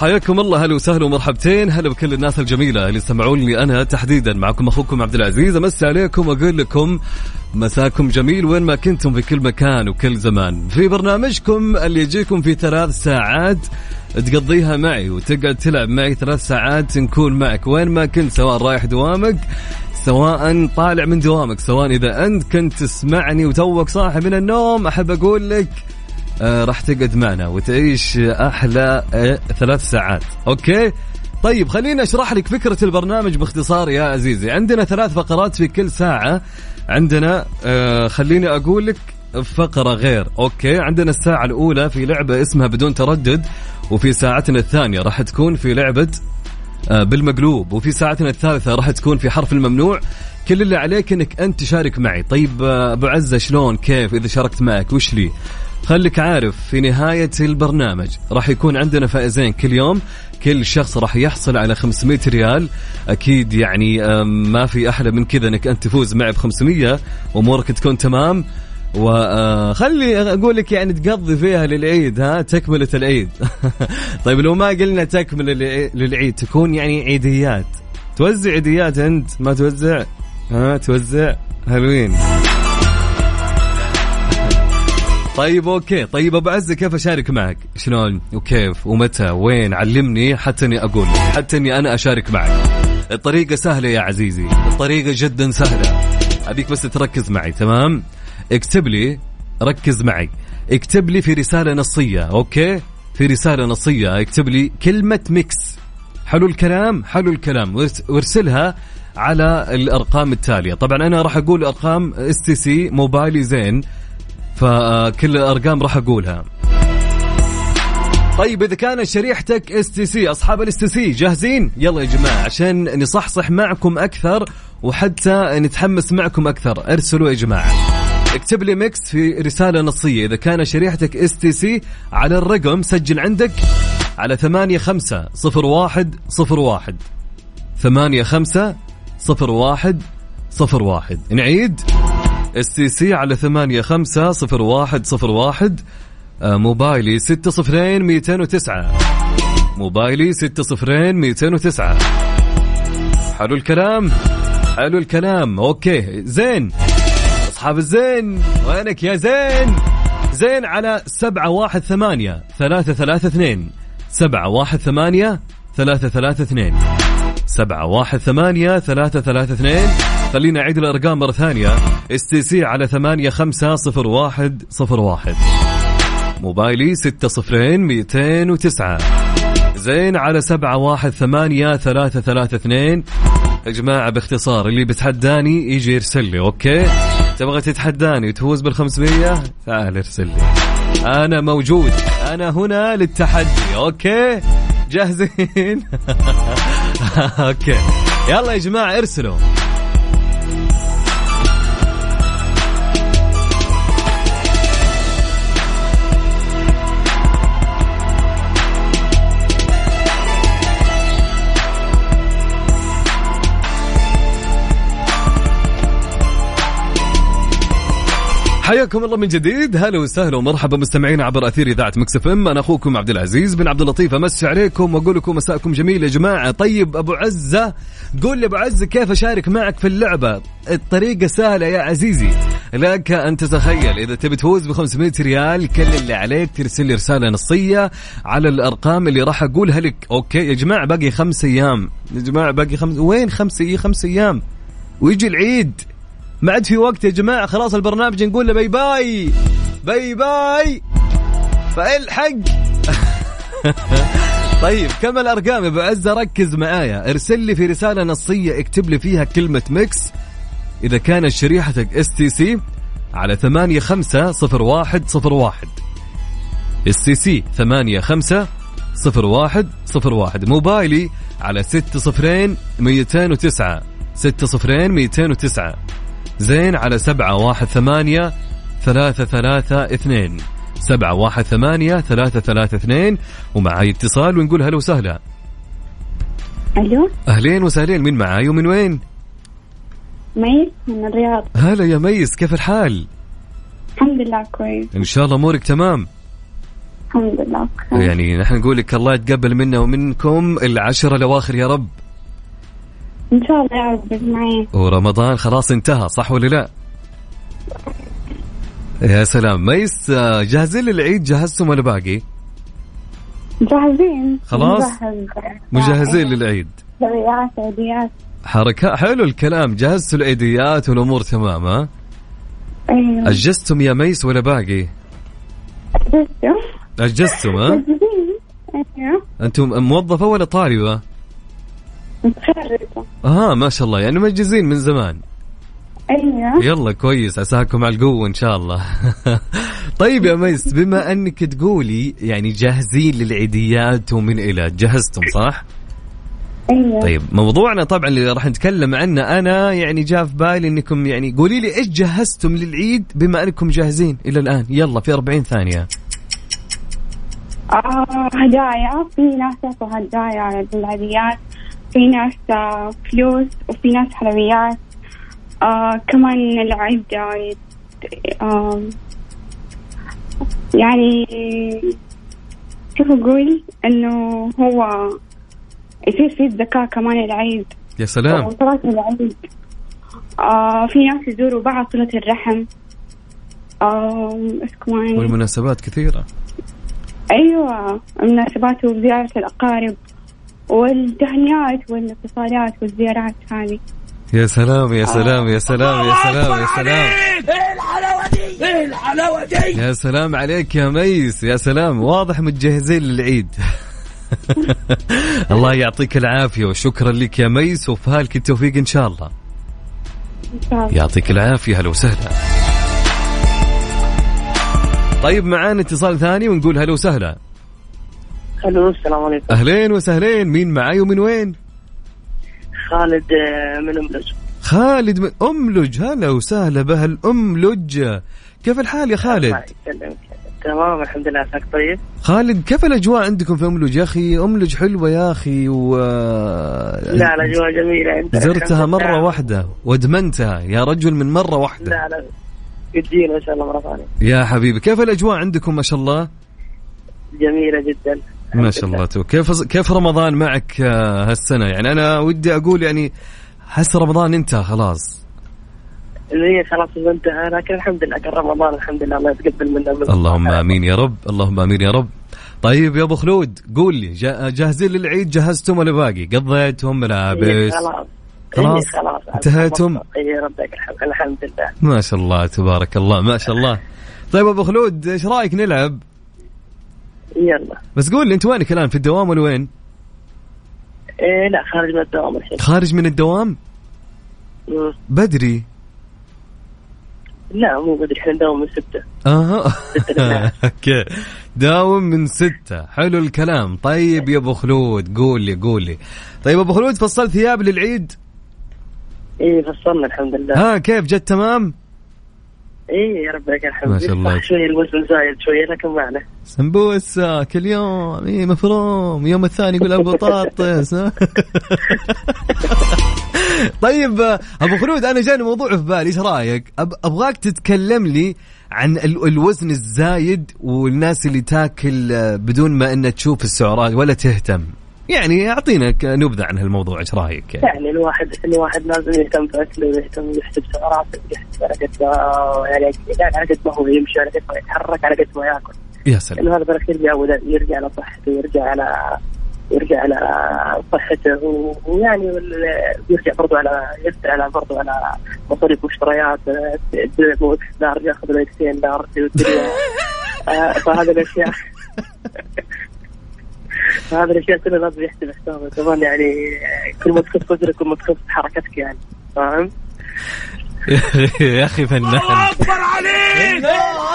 حياكم الله، هلا وسهلا ومرحبتين، هلا بكل الناس الجميلة اللي سمعوني أنا تحديدا. معكم أخوكم عبد العزيز، أمسي عليكم وأقول لكم مساكم جميل وين ما كنتم في كل مكان وكل زمان. في برنامجكم اللي يجيكم في 3 ساعات تقضيها معي وتقعد تلعب معي 3 ساعات، نكون معك وين ما كنت، سواء رايح دوامك سواء طالع من دوامك، سواء إذا أنت كنت تسمعني وتوك صاحي من النوم، أحب أقول لك راح تقعد معنا وتعيش أحلى 3 ساعات. أوكي طيب خليني أشرح لك فكرة البرنامج باختصار يا عزيزي. عندنا 3 فقرات في كل ساعة. عندنا خليني أقول لك فقرة غير. أوكي عندنا الساعة الأولى في لعبة اسمها بدون تردد، وفي ساعتنا الثانية راح تكون في لعبة بالمقلوب، وفي ساعتنا الثالثة راح تكون في حرف الممنوع. كل اللي عليك انك انت تشارك معي. طيب ابو عزة شلون كيف اذا شاركت معك وش لي؟ خليك عارف في نهاية البرنامج راح يكون عندنا فائزين كل يوم، كل شخص راح يحصل على 500 ريال. أكيد يعني ما في أحلى من كذا أنك أنت تفوز معي ب500 وأمورك تكون تمام. وخلي أقول لك يعني تقضي فيها للعيد، ها تكملة العيد. طيب لو ما قلنا تكمل للعيد تكون يعني عيديات، توزع عيديات أنت ما توزع؟ ها توزع هالوين. طيب أوكي. طيب أبو عزة كيف أشارك معك؟ شلون وكيف ومتى وين؟ علمني حتى أني أقول، حتى أني أنا أشارك معك. الطريقة سهلة يا عزيزي، الطريقة جدا سهلة، أبيك بس تركز معي. تمام؟ اكتب لي، ركز معي، اكتب لي في رسالة نصية. أوكي في رسالة نصية اكتب لي كلمة ميكس. حلو الكلام، حلو الكلام، وارسلها على الأرقام التالية. طبعا أنا راح أقول أرقام STC موبايلي زين، فكل الأرقام راح أقولها. طيب إذا كانت شريحتك STC، أصحاب STC جاهزين؟ يلا يا جماعة عشان نصحصح معكم أكثر وحتى نتحمس معكم أكثر. ارسلوا يا جماعة، اكتب لي ميكس في رسالة نصية إذا كان شريحتك STC على الرقم، سجل عندك على 850101 850101. نعيد STC على 850101. موبايلي 60209، موبايلي 60209. حلو الكلام، حلو الكلام. اوكي زين اصحاب الزين، وينك يا زين؟ زين على 718-332 718-332 718-332. خلينا أعيد الأرقام مرة ثانية. STC على 850101، موبايلي 60209، زين على 718-332. يا جماعة باختصار اللي بتحداني يجي يرسل لي. أوكي تبغى تتحداني وتفوز بال500؟ تعال ارسل لي، أنا موجود، أنا هنا للتحدي. أوكي جاهزين؟ أوكي يلا يا جماعة ارسلوا. حياكم الله من جديد، هلا وسهلا ومرحبا مستمعين عبر أثير إذاعة مكس اف ام. أنا أخوكم عبد العزيز بن عبد اللطيف، أمسي عليكم وأقول لكم مساءكم جميل يا جماعة. طيب أبو عزة، قول لي أبو عزة كيف أشارك معك في اللعبة؟ الطريقة سهلة يا عزيزي، لك أن تتخيل إذا تبي تفوز ب500 ريال كل اللي عليك ترسل لي رسالة نصية على الأرقام اللي راح أقولها لك. أوكي يا جماعة باقي 5 أيام يا جماعة، باقي 5. وين 5 أيام ويجي العيد؟ ما عاد في وقت يا جماعة، خلاص البرنامج نقول له باي باي باي باي، فالحق. طيب كم الأرقام يا أبو عزة؟ ركز معايا، ارسل لي في رسالة نصية اكتب لي فيها كلمة ميكس إذا كانت شريحتك STC على 850101 STC 850101. موبايلي على 60209 60209، زين على 718-332 718-332. ومعاي اتصال ونقول هلا وسهلا. الو اهلين وسهلين، مين معاي ومن وين؟ ميس من الرياض. هلا يا ميس، كيف الحال؟ الحمد لله كويس ان شاء الله امورك تمام. الحمد لله بخير. يعني نحن نقول لك الله يتقبل منا ومنكم 10 الأواخر يا رب إن شاء الله يا رب معي. ورمضان خلاص انتهى صح ولا لا؟ يا سلام. ميس جاهزين للعيد؟ جهزتم ولا باقي؟ جاهزين خلاص مجهزين للعيد. عيديات حركة حلو الكلام. جهزتوا العيديات والأمور تمام ها؟ أيوة. أجزتم يا ميس ولا باقي؟ أجزتم ها؟ أيوة. أنتم موظفة ولا طالبة؟ متخرجة. ما شاء الله يعني مجزين من زمان. أيوة. يلا كويس عساكم على القوة إن شاء الله. طيب يا ميس بما أنك تقولي يعني جاهزين للعيديات ومن إلى جهزتم صح؟ أيوة. طيب موضوعنا طبعا اللي راح نتكلم عنه أنا يعني جاء في بالي أنكم يعني قولي لي إيش جهزتم للعيد بما أنكم جاهزين إلى الآن. يلا في 40 ثانية. هدايا. في ناس يعطوا هدايا للعيديات، في ناس فلوس، وفي ناس حلويات. كمان العيد يعني كيف أقول إنه هو يصير فيه الزكاة كمان العيد. يا سلام. وصلاة العيد. في ناس يزوروا بعض، صلة الرحم. والمناسبات كثيرة. أيوة المناسبات وزيارة الأقارب والتهنئات والاتصالات والزيارات هذه. يا سلام يا سلام يا سلام يا سلام يا سلام. ايه الحلاوة دي. يا سلام عليك يا ميس. يا سلام واضح متجهزين للعيد. الله يعطيك العافية وشكرا لك يا ميس وفهالك التوفيق إن شاء الله. يعطيك العافية. هلا وسهلا. طيب معانا اتصال ثاني ونقول هلا وسهلا. الو السلام عليكم. أهلين وسهلين. مين معاي ومن وين؟ خالد من أملج. خالد من أملج. هلا وسهلا بهالأملج. كيف الحال يا خالد؟ تمام الحمد لله. عساك طيب؟ خالد كيف الأجواء عندكم في أملج يا أخي؟ أملج حلوة يا أخي لا الأجواء جميلة. زرتها مرة واحدة وادمنتها يا رجل من مرة واحدة. لا يدينا إن شاء الله مرة ثانية. يا حبيبي كيف الأجواء عندكم ما شاء الله؟ جميلة جدا ما شاء الله. كيف رمضان معك هالسنة؟ يعني أنا ودي أقول يعني حس رمضان انتهى خلاص. هي خلاص انتهى لكن الحمد لله كان رمضان الحمد لله الله يتقبل منا. اللهم آمين يا رب. اللهم آمين يا رب. طيب يا أبو خلود قول لي جاهزين للعيد؟ جهزتم ولا باقي؟ قضيتهم ملابس؟ خلاص انتهيتم؟ اي ربك الحمد لله. ما شاء الله تبارك الله ما شاء الله. طيب أبو خلود ايش رأيك نلعب؟ يلا بس قول لي انت وينك الآن؟ في الدوام ولا وين؟ لا خارج من الدوام الحين. خارج من الدوام؟ بدري. لا مو بدري احنا نداوم من 6. اوكي داوم من 6. حلو الكلام. طيب يا ابو خلود قول لي طيب ابو خلود فصلت ثياب للعيد؟ ايه فصلنا الحمد لله. كيف جت تمام؟ ايه يا ربك الحمد ما شاء الله. شويه الوزن زايد شويه لكن معنا سمبوسة كل يوم. ايه مفروم. يوم الثاني يقول البطاطس. طيب ابو خلود انا جاني موضوع في بالي ايش رايك؟ ابغاك تتكلم لي عن الوزن الزايد والناس اللي تاكل بدون ما ان تشوف السعرات ولا تهتم. يعني اعطينا نبذه عن هالموضوع ايش رايك؟ يعني الواحد لازم يهتم باكله ويهتم يحسب سعراته ويحسب على قد يعني على قد ما هو يمشي على قد ما يتحرك على قد ما ياكل. يا سلام. لأنه هذا بالأخير يرجع على صحته ويرجع على صحته ويعني يرجع برضو على مصاريف مشتريات مو دار ياخذ له 2 دار فهذا الأشياء هذا الأشياء كلها لازم يحسب حسابه كمان. يعني كل ما تخف وزنك كل ما تخف حركتك يعني فاهم. يا أخي فنان. الله أكبر عليك.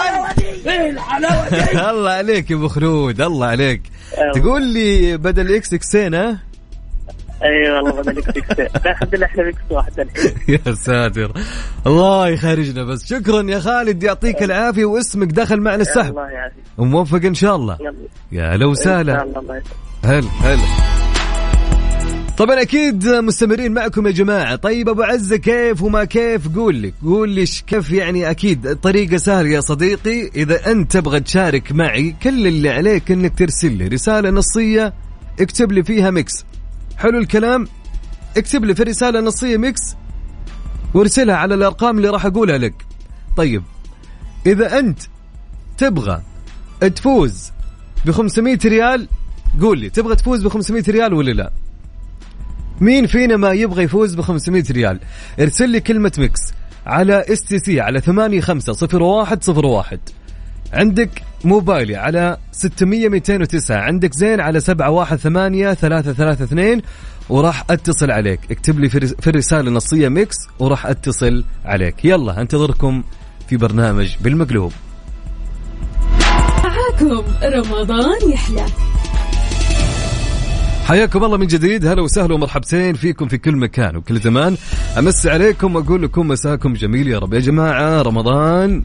الله عليك يا أبو خلود الله عليك. تقول لي بدل إكس إكسين ها؟ أي والله بدل إكس إكسين. الحمد لله إحنا بإكس واحد الحين. يا ساتر الله يخرجنا. بس شكرا يا خالد يعطيك العافية واسمك دخل معنا السحب. الله يعافيك وموفق إن شاء الله. يا لو سهلا. هلا طبعا أكيد مستمرين معكم يا جماعة. طيب أبو عزة كيف وما كيف؟ قول لي كيف يعني. أكيد طريقة سهلة يا صديقي. إذا أنت تبغى تشارك معي كل اللي عليك أنك ترسل لي رسالة نصية اكتب لي فيها ميكس. حلو الكلام. اكتب لي في رسالة نصية ميكس وارسلها على الأرقام اللي راح أقولها لك. طيب إذا أنت تبغى تفوز ب500 ريال قول لي تبغى تفوز ب500 ريال ولا لا؟ مين فينا ما يبغى يفوز ب500 ريال؟ ارسل لي كلمة ميكس على STC على 850101. عندك موبايلي على 600-209. عندك زين على 718-332 وراح اتصل عليك. اكتب لي في الرسالة النصية ميكس وراح اتصل عليك. يلا انتظركم في برنامج بالمقلوب. معاكم رمضان يحلى. حياكم الله من جديد. هلا وسهلا ومرحبتين فيكم في كل مكان وكل زمان. أمس عليكم وأقول لكم مساكم جميل يا رب. يا جماعة رمضان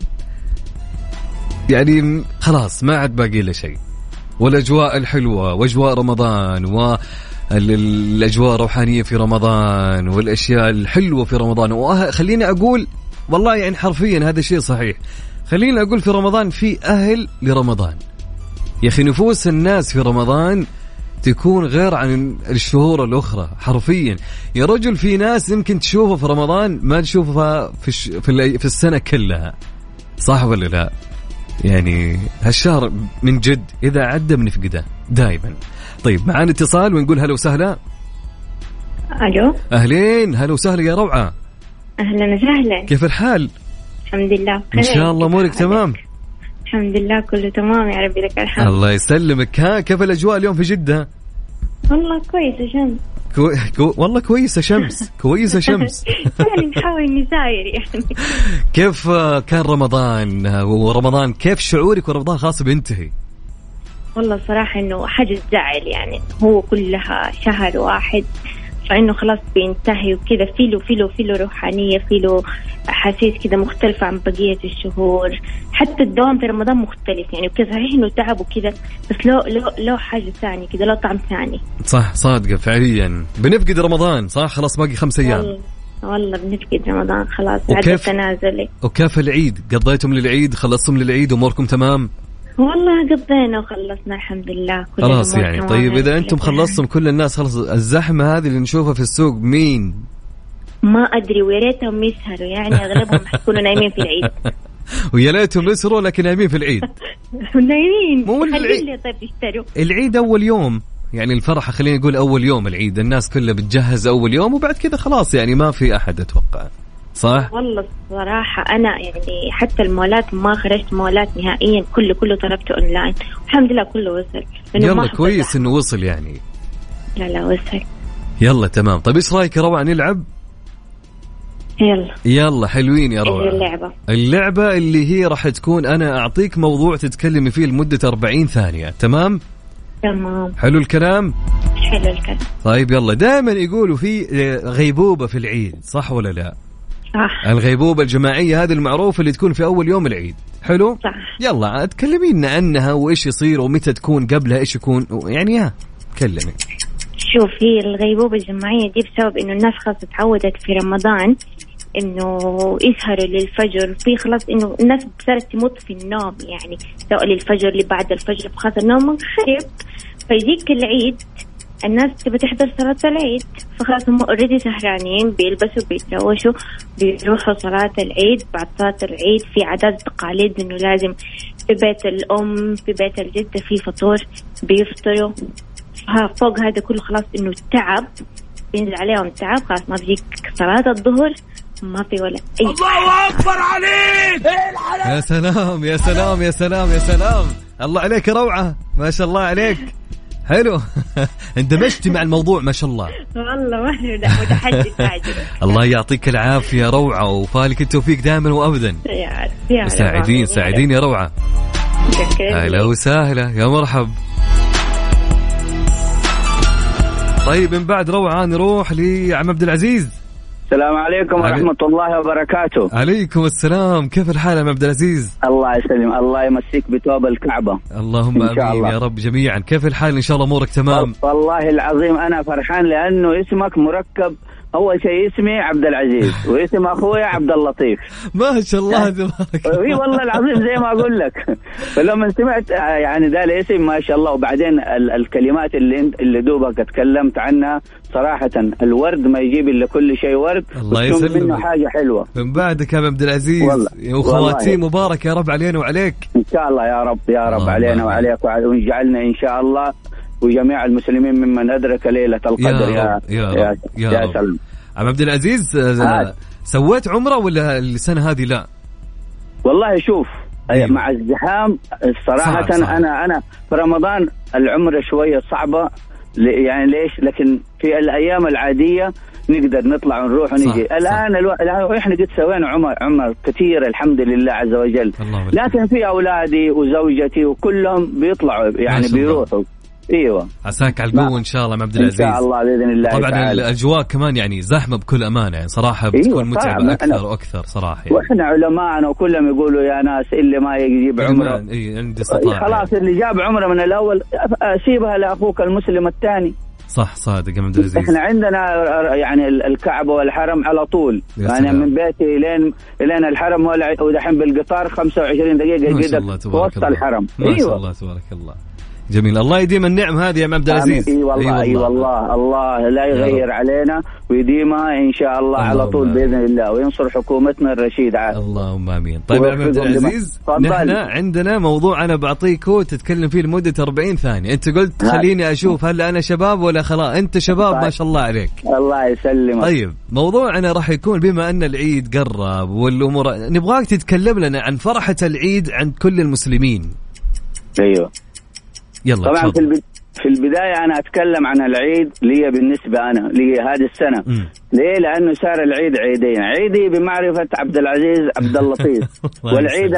يعني خلاص ما عاد باقي له شيء، والأجواء الحلوة وأجواء رمضان والأجواء الروحانية في رمضان والأشياء الحلوة في رمضان. وخليني أقول والله يعني حرفيا هذا شيء صحيح. خليني أقول في رمضان في أهل لرمضان. يا أخي نفوس الناس في رمضان تكون غير عن الشهور الأخرى حرفيا. يا رجل في ناس يمكن تشوفها في رمضان ما تشوفها في السنة كلها، صح ولا لا؟ يعني هالشهر من جد إذا عدى بنفقده دائما. طيب معانا اتصال ونقول هلا وسهلا. ألو أهلين. هلا وسهلا يا روعة. أهلا وسهلا. كيف الحال؟ الحمد لله إن شاء الله أمورك تمام. الحمد لله كله تمام يا ربي لك الحمد. الله يسلمك. ها كيف الأجواء اليوم في جدة؟ والله كويسة شمس. والله كويسة شمس. كويسة شمس. يعني نحاول نساير يعني. كيف كان رمضان ورمضان كيف شعورك ورمضان خاص بينتهي؟ والله صراحة إنه حاجة تزعل يعني. هو كلها شهر واحد فإنه خلاص بينتهي وكذا. فيله روحانية، فيله أحاسيس كذا مختلفة عن بقية الشهور. حتى الدوام في رمضان مختلف يعني. وكذا صحيح إنه تعب وكذا بس لو حاجة ثانية كذا، لو طعم ثاني. صح صادقة فعليا. بنفقد رمضان صح خلاص باقي 5 أيام. والله بنفقد رمضان خلاص. عدد تنازلي. وكيف العيد؟ قضيتم للعيد؟ خلصتم للعيد أموركم تمام؟ والله قضينا وخلصنا الحمد لله. خلاص يعني. طيب إذا أنتم خلصتم كل الناس خلص، الزحمة هذه اللي نشوفها في السوق مين؟ ما أدري ويا ريتهم يسهروا يعني. أغلبهم يكونوا نايمين في العيد. ويا ليتهم يسهروا لكن نايمين في العيد. نايمين. مو خليني طيب يشتروا. العيد أول يوم يعني الفرحة. خلينا نقول أول يوم العيد الناس كلها بتجهز أول يوم وبعد كده خلاص يعني ما في أحد أتوقع. صح؟ والله الصراحة أنا يعني حتى المولات ما خرجت مولات نهائيا. كله طلبته أونلاين والحمد لله كله وصل. يلا كويس إنه وصل يعني. لا وصل. يلا تمام. طيب إيش رأيك يا روعة نلعب؟ يلا حلوين يا روعة. اللعبة اللي هي راح تكون أنا أعطيك موضوع تتكلمي فيه لمدة 40 ثانية. تمام؟ تمام. حلو الكلام؟ حلو الكلام. طيب يلا. دائما يقولوا في غيبوبة في العيد صح ولا لا؟ صح. الغيبوبة الجماعية هذه المعروفة اللي تكون في أول يوم العيد. حلو؟ صح. يلا تكلمينا عنها وإيش يصير ومتى تكون قبلها إيش يكون يعني. ها كلمي. شوفي الغيبوبة الجماعية دي بسبب إنه الناس خلاص تعودت في رمضان إنه يسهروا للفجر. في خلاص إنه الناس صارت تموت في النوم يعني، سواء للفجر اللي بعد الفجر خلاص النوم منخرب. فيجيك العيد الناس تبى تحضر صلاة العيد فخلاص هم اوريدي سهرانين بيلبسوا بيتروشوا بيروحوا صلاة العيد. بعد صلاة العيد في عادات تقاليد إنه لازم في بيت الأم في بيت الجدة في فطور بيفطروا. فوق هذا كله خلاص إنه التعب بينزل عليهم تعب. خلاص ما بيجيك صلاة الظهر ما في ولا أي. الله أكبر عليك. يا سلام يا سلام يا سلام يا سلام. الله عليك يا روعة ما شاء الله عليك. حلو. اندمجتي مع الموضوع ما شاء الله. والله ما متحدث عاجل. الله يعطيك العافية روعة وفالك التوفيق دائما وأبدا. ساعدين يا روعة. أهلا وسهلا يا مرحب. طيب من بعد روعة نروح لعم عبد العزيز. السلام عليكم ورحمة الله وبركاته. عليكم السلام، كيف الحال يا عبد العزيز؟ الله يسلم، الله يمسيك بتوب الكعبة. اللهم آمين يا رب جميعا. كيف الحال؟ إن شاء الله أمورك تمام؟ والله العظيم أنا فرحان لأنه اسمك مركب. أول شيء اسمي عبد العزيز واسم أخويا عبد اللطيف. ما شاء الله تبارك. إيه والله العظيم زي ما أقول لك. فلما سمعت يعني ده الاسم ما شاء الله، وبعدين الكلمات اللي دوبك اتكلمت عنها صراحة، الورد ما يجيب إلا كل شيء ورد. الله يسلمك. منه حاجة حلوة من بعدك يا عبد العزيز، وخواتيم مبارك يا رب علينا وعليك. إن شاء الله يا رب يا رب علينا وعليك، ويجعلنا إن شاء الله وجميع المسلمين ممن أدرك ليلة القدر. يا سلام. عبد العزيز، سويت عمرة ولا السنة هذه لا؟ والله شوف، مع الزحام صراحة صعب. أنا في رمضان العمرة شوية صعبة يعني ليش، لكن في الأيام العادية نقدر نطلع ونروح ونجي. الآن إحنا قد سوينا عمر كثير الحمد لله عز وجل، لكن في أولادي وزوجتي وكلهم بيطلعوا يعني بيروحوا. ايوه عساك على القوة ان شاء الله مع عبد العزيز. ان شاء الله باذن الله. طبعا الاجواء كمان يعني زحمه بكل امانه، يعني صراحه بتكون متعبه اكثر واكثر صراحه يعني. واحنا علماءنا وكلهم يقولوا يا ناس اللي ما يجيب عمره عندي استطاعه خلاص يعني. اللي جاب عمره من الاول سيبها لاخوك المسلم الثاني. صح صادق يا عبد العزيز. احنا عندنا يعني الكعبه والحرم على طول، يعني من بيتي لين الحرم ودحين بالقطار 25 دقيقه كده في وسط الحرم. ما شاء الله تبارك الله. جميل، الله يديم النعم هذه يا عبد العزيز. اي والله اي والله الله لا يغير علينا ويديمها ان شاء الله على طول باذن الله، وينصر حكومتنا الرشيد عاد. اللهم امين. طيب يا عبد العزيز، نحن عندنا موضوع انا بعطيكه تتكلم فيه لمده 40 ثانيه، انت قلت خليني اشوف هل انا شباب ولا خلاص انت شباب. ما شاء الله عليك. الله يسلمك. طيب موضوعنا راح يكون بما ان العيد قرب والامور، نبغاك تتكلم لنا عن فرحه العيد عند كل المسلمين. ايوه يلا طبعا في البداية أنا أتكلم عن العيد لي بالنسبة أنا لي هذه السنة. ليه؟ لأنه صار العيد عيدين، عيدي بمعرفة عبد العزيز عبد اللطيف والعيد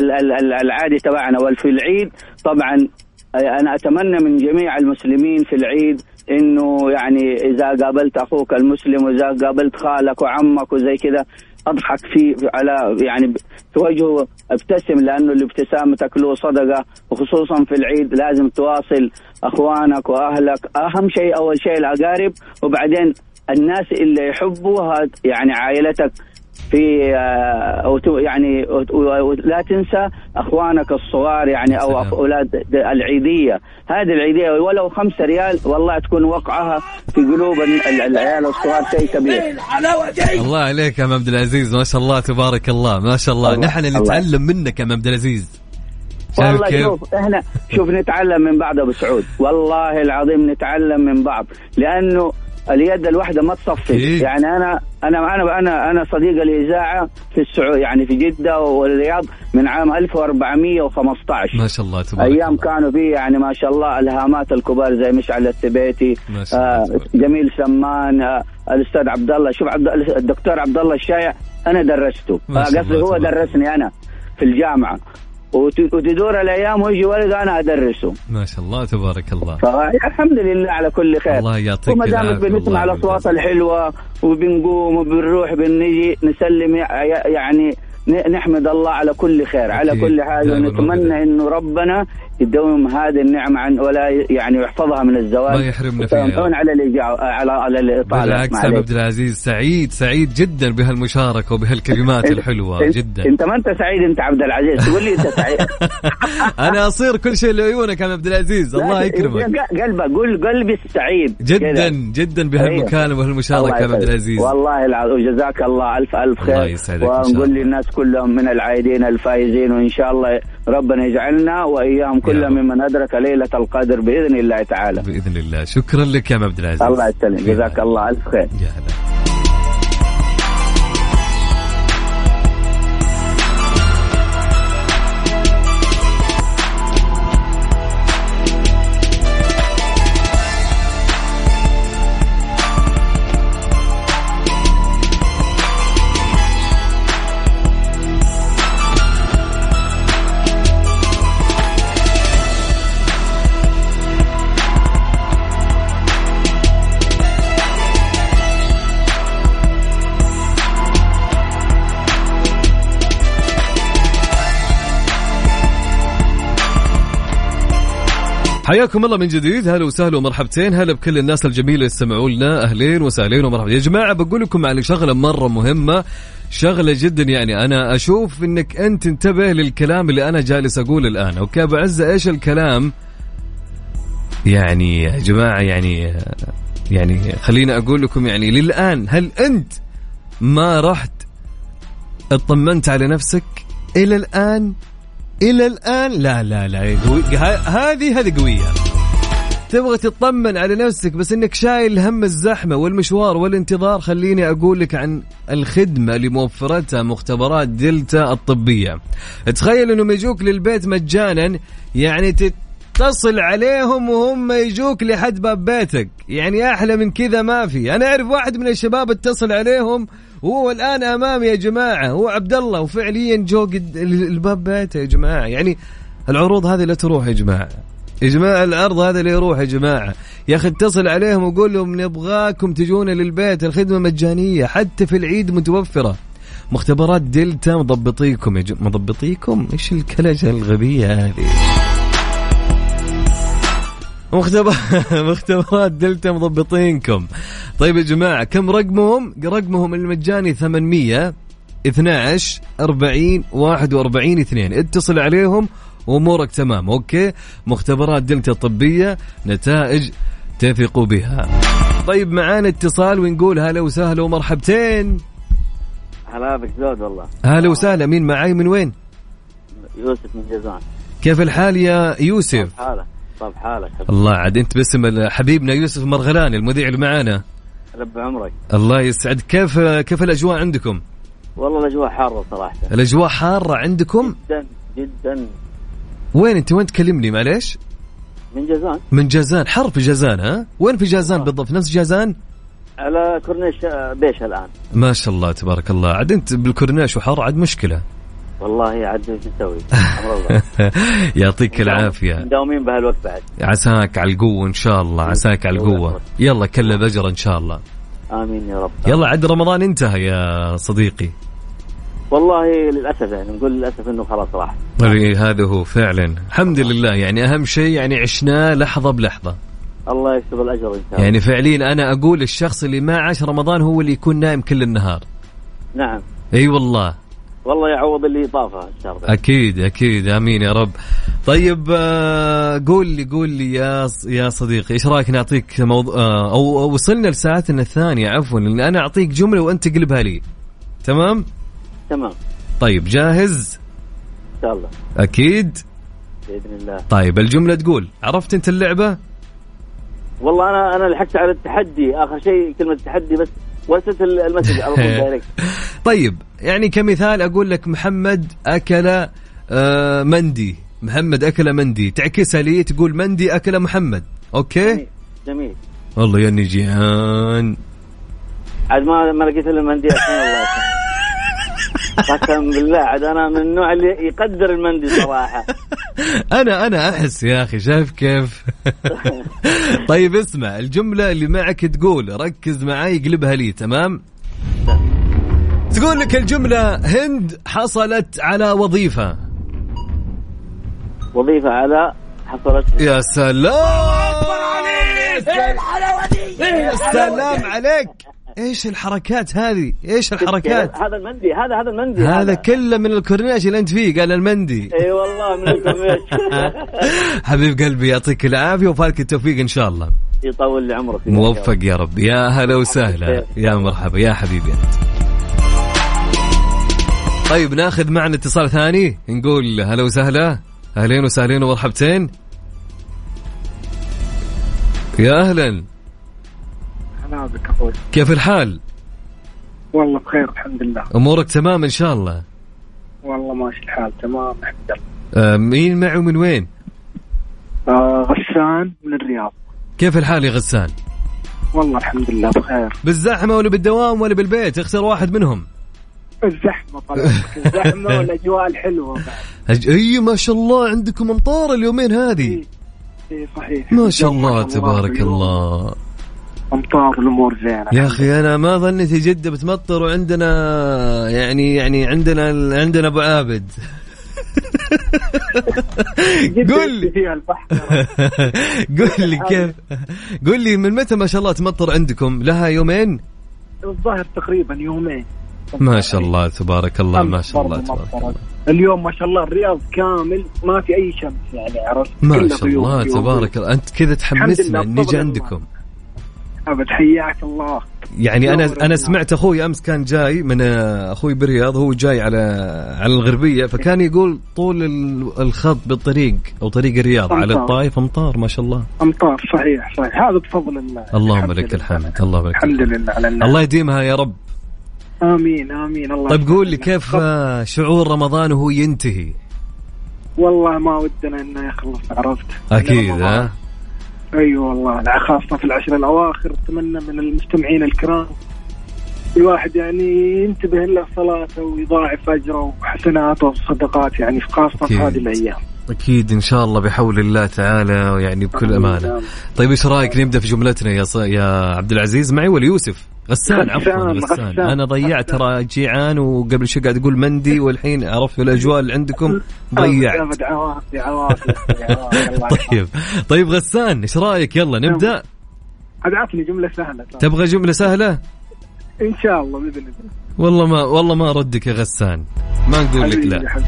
العادي تبعنا. وفي العيد طبعا أنا أتمنى من جميع المسلمين في العيد إنه يعني إذا قابلت أخوك المسلم وإذا قابلت خالك وعمك وزي كذا أضحك فيه على يعني في وجهه ابتسم، لأنه الابتسامتك له صدقة، وخصوصا في العيد لازم تواصل أخوانك وأهلك. أهم شيء أول شيء الأقارب، وبعدين الناس اللي يحبوا يعني عائلتك في يعني لا تنسى أخوانك الصغار يعني أو أولاد العيدية. هذه العيدية ولو 5 ريال والله تكون وقعها في قلوب العيال الصغار شيء كبير. الله عليك يا عبد العزيز، ما شاء الله تبارك الله ما شاء الله. نحن نتعلم منك يا عبد العزيز والله. شوف احنا نتعلم من بعض أبو سعود، والله العظيم نتعلم من بعض، لأنه اليد الواحدة ما تصفي. يعني أنا صديق الإذاعة في السعودية يعني في جدة والرياض من عام 1415 ما شاء الله تبارك أيام الله. كانوا فيه يعني ما شاء الله الهامات الكبار زي مشعل التبيتي، جميل سمان، الأستاذ عبد الله، شوف الدكتور عبد الله الشايع أنا درسته، قصدي هو درسني أنا في الجامعة، وتدور الأيام ويجي ولد أنا أدرسه. ما شاء الله تبارك الله. الحمد لله على كل خير. الله يعطيك وما دامت بنسمع الأصوات الحلوة وبنقوم وبنروح بنجي نسلم يعني نحمد الله على كل خير على كل حاجة، ونتمنى إنه ربنا يدوم هذه النعمة عن ولا يعني يحفظها من الزوال. ما يحرمنا فيها على على الإطالة. بالعكس يا عبد العزيز، سعيد جدا بهالمشاركة وبهالكلمات الحلوة جدا. انت ما انت سعيد انت عبد العزيز، تقول لي انت سعيد. انا اصير كل شيء لعيونك يا عبد العزيز. الله يكرمك. قلبك قول قلبي السعيد جدا بهالمكالمة وهالمشاركة يا عبد العزيز. والله العظيم جزاك الله الف خير. الله يسعدك. ونقول للناس كلهم من العايدين الفائزين، وان شاء الله ربنا يجعلنا واياهم كلهم ممن ادرك ليلة القدر باذن الله تعالى. باذن الله. شكرا لك يا عبد العزيز. الله يسلمك. جزاك الله الف خير. يا هلا. حياكم الله من جديد، هلا وسهلا ومرحبتين، هلا بكل الناس الجميلة يستمعوا لنا، أهلين وسهلين ومرحبا. يا جماعة بقول لكم على شغلة مرة مهمة، شغلة جدا يعني أنا أشوف إنك أنت انتبه للكلام اللي أنا جالس أقول الآن. أوكي أبو عزة، إيش الكلام؟ يعني يا جماعة يعني خليني أقول لكم يعني للآن، هل أنت ما رحت اطمنت على نفسك إلى الآن؟ إلى الآن لا هذه قوية. تبغى تطمن على نفسك بس إنك شايل هم الزحمة والمشوار والانتظار. خليني أقول لك عن الخدمة اللي موفرتها مختبرات دلتا الطبية. تخيل إنهم يجوك للبيت مجانا، يعني تتصل عليهم وهم يجوك لحد باب بيتك. يعني أحلى من كذا ما في. أنا أعرف واحد من الشباب اتصل عليهم وهو الآن أمامي يا جماعة، هو عبد الله، وفعليا جو الباب بيته يا جماعة. يعني العروض هذه لا تروح يا جماعة، يا جماعة العرض هذا اللي يروح يا جماعة. يا أخي اتصل عليهم وقول لهم نبغاكم تجونا للبيت، الخدمة مجانية حتى في العيد متوفرة. مختبرات دلتا مضبطيكم مضبطيكم، إيش الكلجة الغبية هذه؟ مختبرات دلتا مضبطينكم. طيب يا جماعة كم رقمهم المجاني 800-12-40-41-2. اتصل عليهم وامورك تمام. اوكي، مختبرات دلتا الطبية، نتائج تثقوا بها. طيب معانا اتصال ونقول هلا وسهلا ومرحبتين. هلا بك زود والله. هلا وسهلا، مين معاي من وين؟ يوسف من جازان. كيف الحال يا يوسف؟ طب حالك الله عاد انت باسم حبيبنا يوسف مرغلاني المذيع اللي معانا. رب عمرك. الله يسعد. كيف الاجواء عندكم؟ والله الاجواء حاره صراحه. الاجواء حاره عندكم جدا. وين انت؟ وين تكلمني معليش؟ من جازان. حر في جازان؟ ها وين في جازان بالضبط؟ نفس جازان على كورنيش بيش الان. ما شاء الله تبارك الله. عاد انت بالكورنيش وحر عاد مشكله والله. عاد ايش نسوي؟ يعطيك العافيه. مداومين بهالوقت بعد. عساك على القوه ان شاء الله، عساك على القوه. يلا كله بجر ان شاء الله. امين يا رب. يلا عد رمضان انتهى يا صديقي. والله للاسف يعني نقول للاسف انه خلاص راح. هذا هو فعلا. الحمد لله يعني اهم شيء يعني عشناه لحظه بلحظه. الله يكتب الاجر ان شاء الله. يعني فعليا انا اقول الشخص اللي ما عاش رمضان هو اللي يكون نايم كل النهار. نعم. اي والله يعوض اللي طافه ان شاء الله. اكيد امين يا رب. طيب قول لي يا صديقي، ايش رايك نعطيك او وصلنا لساعتنا الثانيه عفوا، لان انا اعطيك جمله وانت تقلبها لي. تمام. طيب جاهز ان شاء الله؟ اكيد باذن الله. طيب الجمله تقول، عرفت انت اللعبه؟ والله انا لحقت على التحدي اخر شيء، كلمه التحدي بس ورثت المسج على طول دايركت. طيب يعني كمثال اقول لك محمد اكل مندي. محمد اكل مندي، تعكسها لي تقول مندي اكل محمد. اوكي جميل. والله يا جيعان عاد ما لقيت الا المندي. والله قسم بالله عاد انا من النوع اللي يقدر المندي صراحه. انا احس يا اخي، شايف كيف؟ طيب اسمع الجمله اللي معك تقول، ركز معي قلبها لي. تمام. تقول لك الجمله هند حصلت على وظيفه. على حصلت. يا سلام عليك، ايه الحلاوه دي؟ يا سلام عليك. ايش الحركات هذه؟ ايش الحركات؟ هذا المندي، هذا المندي، هذا كله من الكورنيش اللي انت فيه. قال المندي. اي والله من الكورنيش. حبيب قلبي يعطيك العافيه وفالك التوفيق ان شاء الله. يطول لي عمرك. موفق يا رب. يا هلا وسهلا، يا مرحبا يا حبيبي انت. طيب ناخذ معنا اتصال ثاني، نقول هلا وسهلا. اهلين وسهلين ومرحبتين. يا اهلا. هلا بك اخوي، كيف الحال؟ والله بخير الحمد لله. امورك تمام ان شاء الله؟ والله ماشي الحال تمام الحمد لله. مين معه من وين؟ غسان من الرياض. كيف الحال يا غسان؟ والله الحمد لله بخير. بالزحمة ولا بالدوام ولا بالبيت؟ اختار واحد منهم. الزحمة طبعا. الزحمة والأجواء الحلوة بعد. اي ما شاء الله عندكم امطار اليومين هذه. اي صحيح ما شاء الله تبارك الله. امطار والامور زينه يا اخي. انا ما ظنيت جدة بتمطر وعندنا يعني عندنا ابو عابد. قول لي فيها البحر. قول لي كيف، قول لي من متى ما شاء الله تمطر عندكم؟ لها يومين الظاهر تقريبا يومين. ما شاء الله تبارك الله، ما شاء الله تبارك الله. اليوم ما شاء الله الرياض كامل ما في أي شمس يعني، عرفت؟ ما شاء الله تبارك الله. أنت كذا تحمسنا نيجي عندكم. أبد حياك الله. يعني أنا سمعت أخوي أمس كان جاي من أخوي بالرياض، هو جاي على الغربية، فكان يقول طول الخط بالطريق أو طريق الرياض أمطار. على الطائف أمطار ما شاء الله. أمطار صحيح هذا بفضل الله. اللهم لك الحمد. الله الحمد لله على النعم. الله يديمها يا رب. آمين الله. طيب قول لي كيف شعور رمضان وهو ينتهي؟ والله ما ودنا إنه يخلص، عرفت؟ أكيد ها. أيوة والله، خاصة في العشر الأواخر. أتمنى من المستمعين الكرام الواحد يعني ينتبه له صلاته ويضاعف أجره وحسناته وصدقات يعني، خاصة في هذه الأيام. أكيد إن شاء الله بحول الله تعالى يعني بكل أمانة. طيب إيش رأيك نبدأ في جملتنا يا عبد العزيز معي ولا يوسف؟ غسان. عفوا غسان. أنا ضيعت ترى، جيعان وقبل شوي قاعد أقول مندي، والحين عرفت الأجواء اللي عندكم ضيعت. طيب غسان إيش رأيك؟ يلا نبدأ. أدعتني جملة سهلة. تبغى جملة سهلة؟ إن شاء الله بإذن الله. والله ما أردك يا غسان، ما نقول لك لا.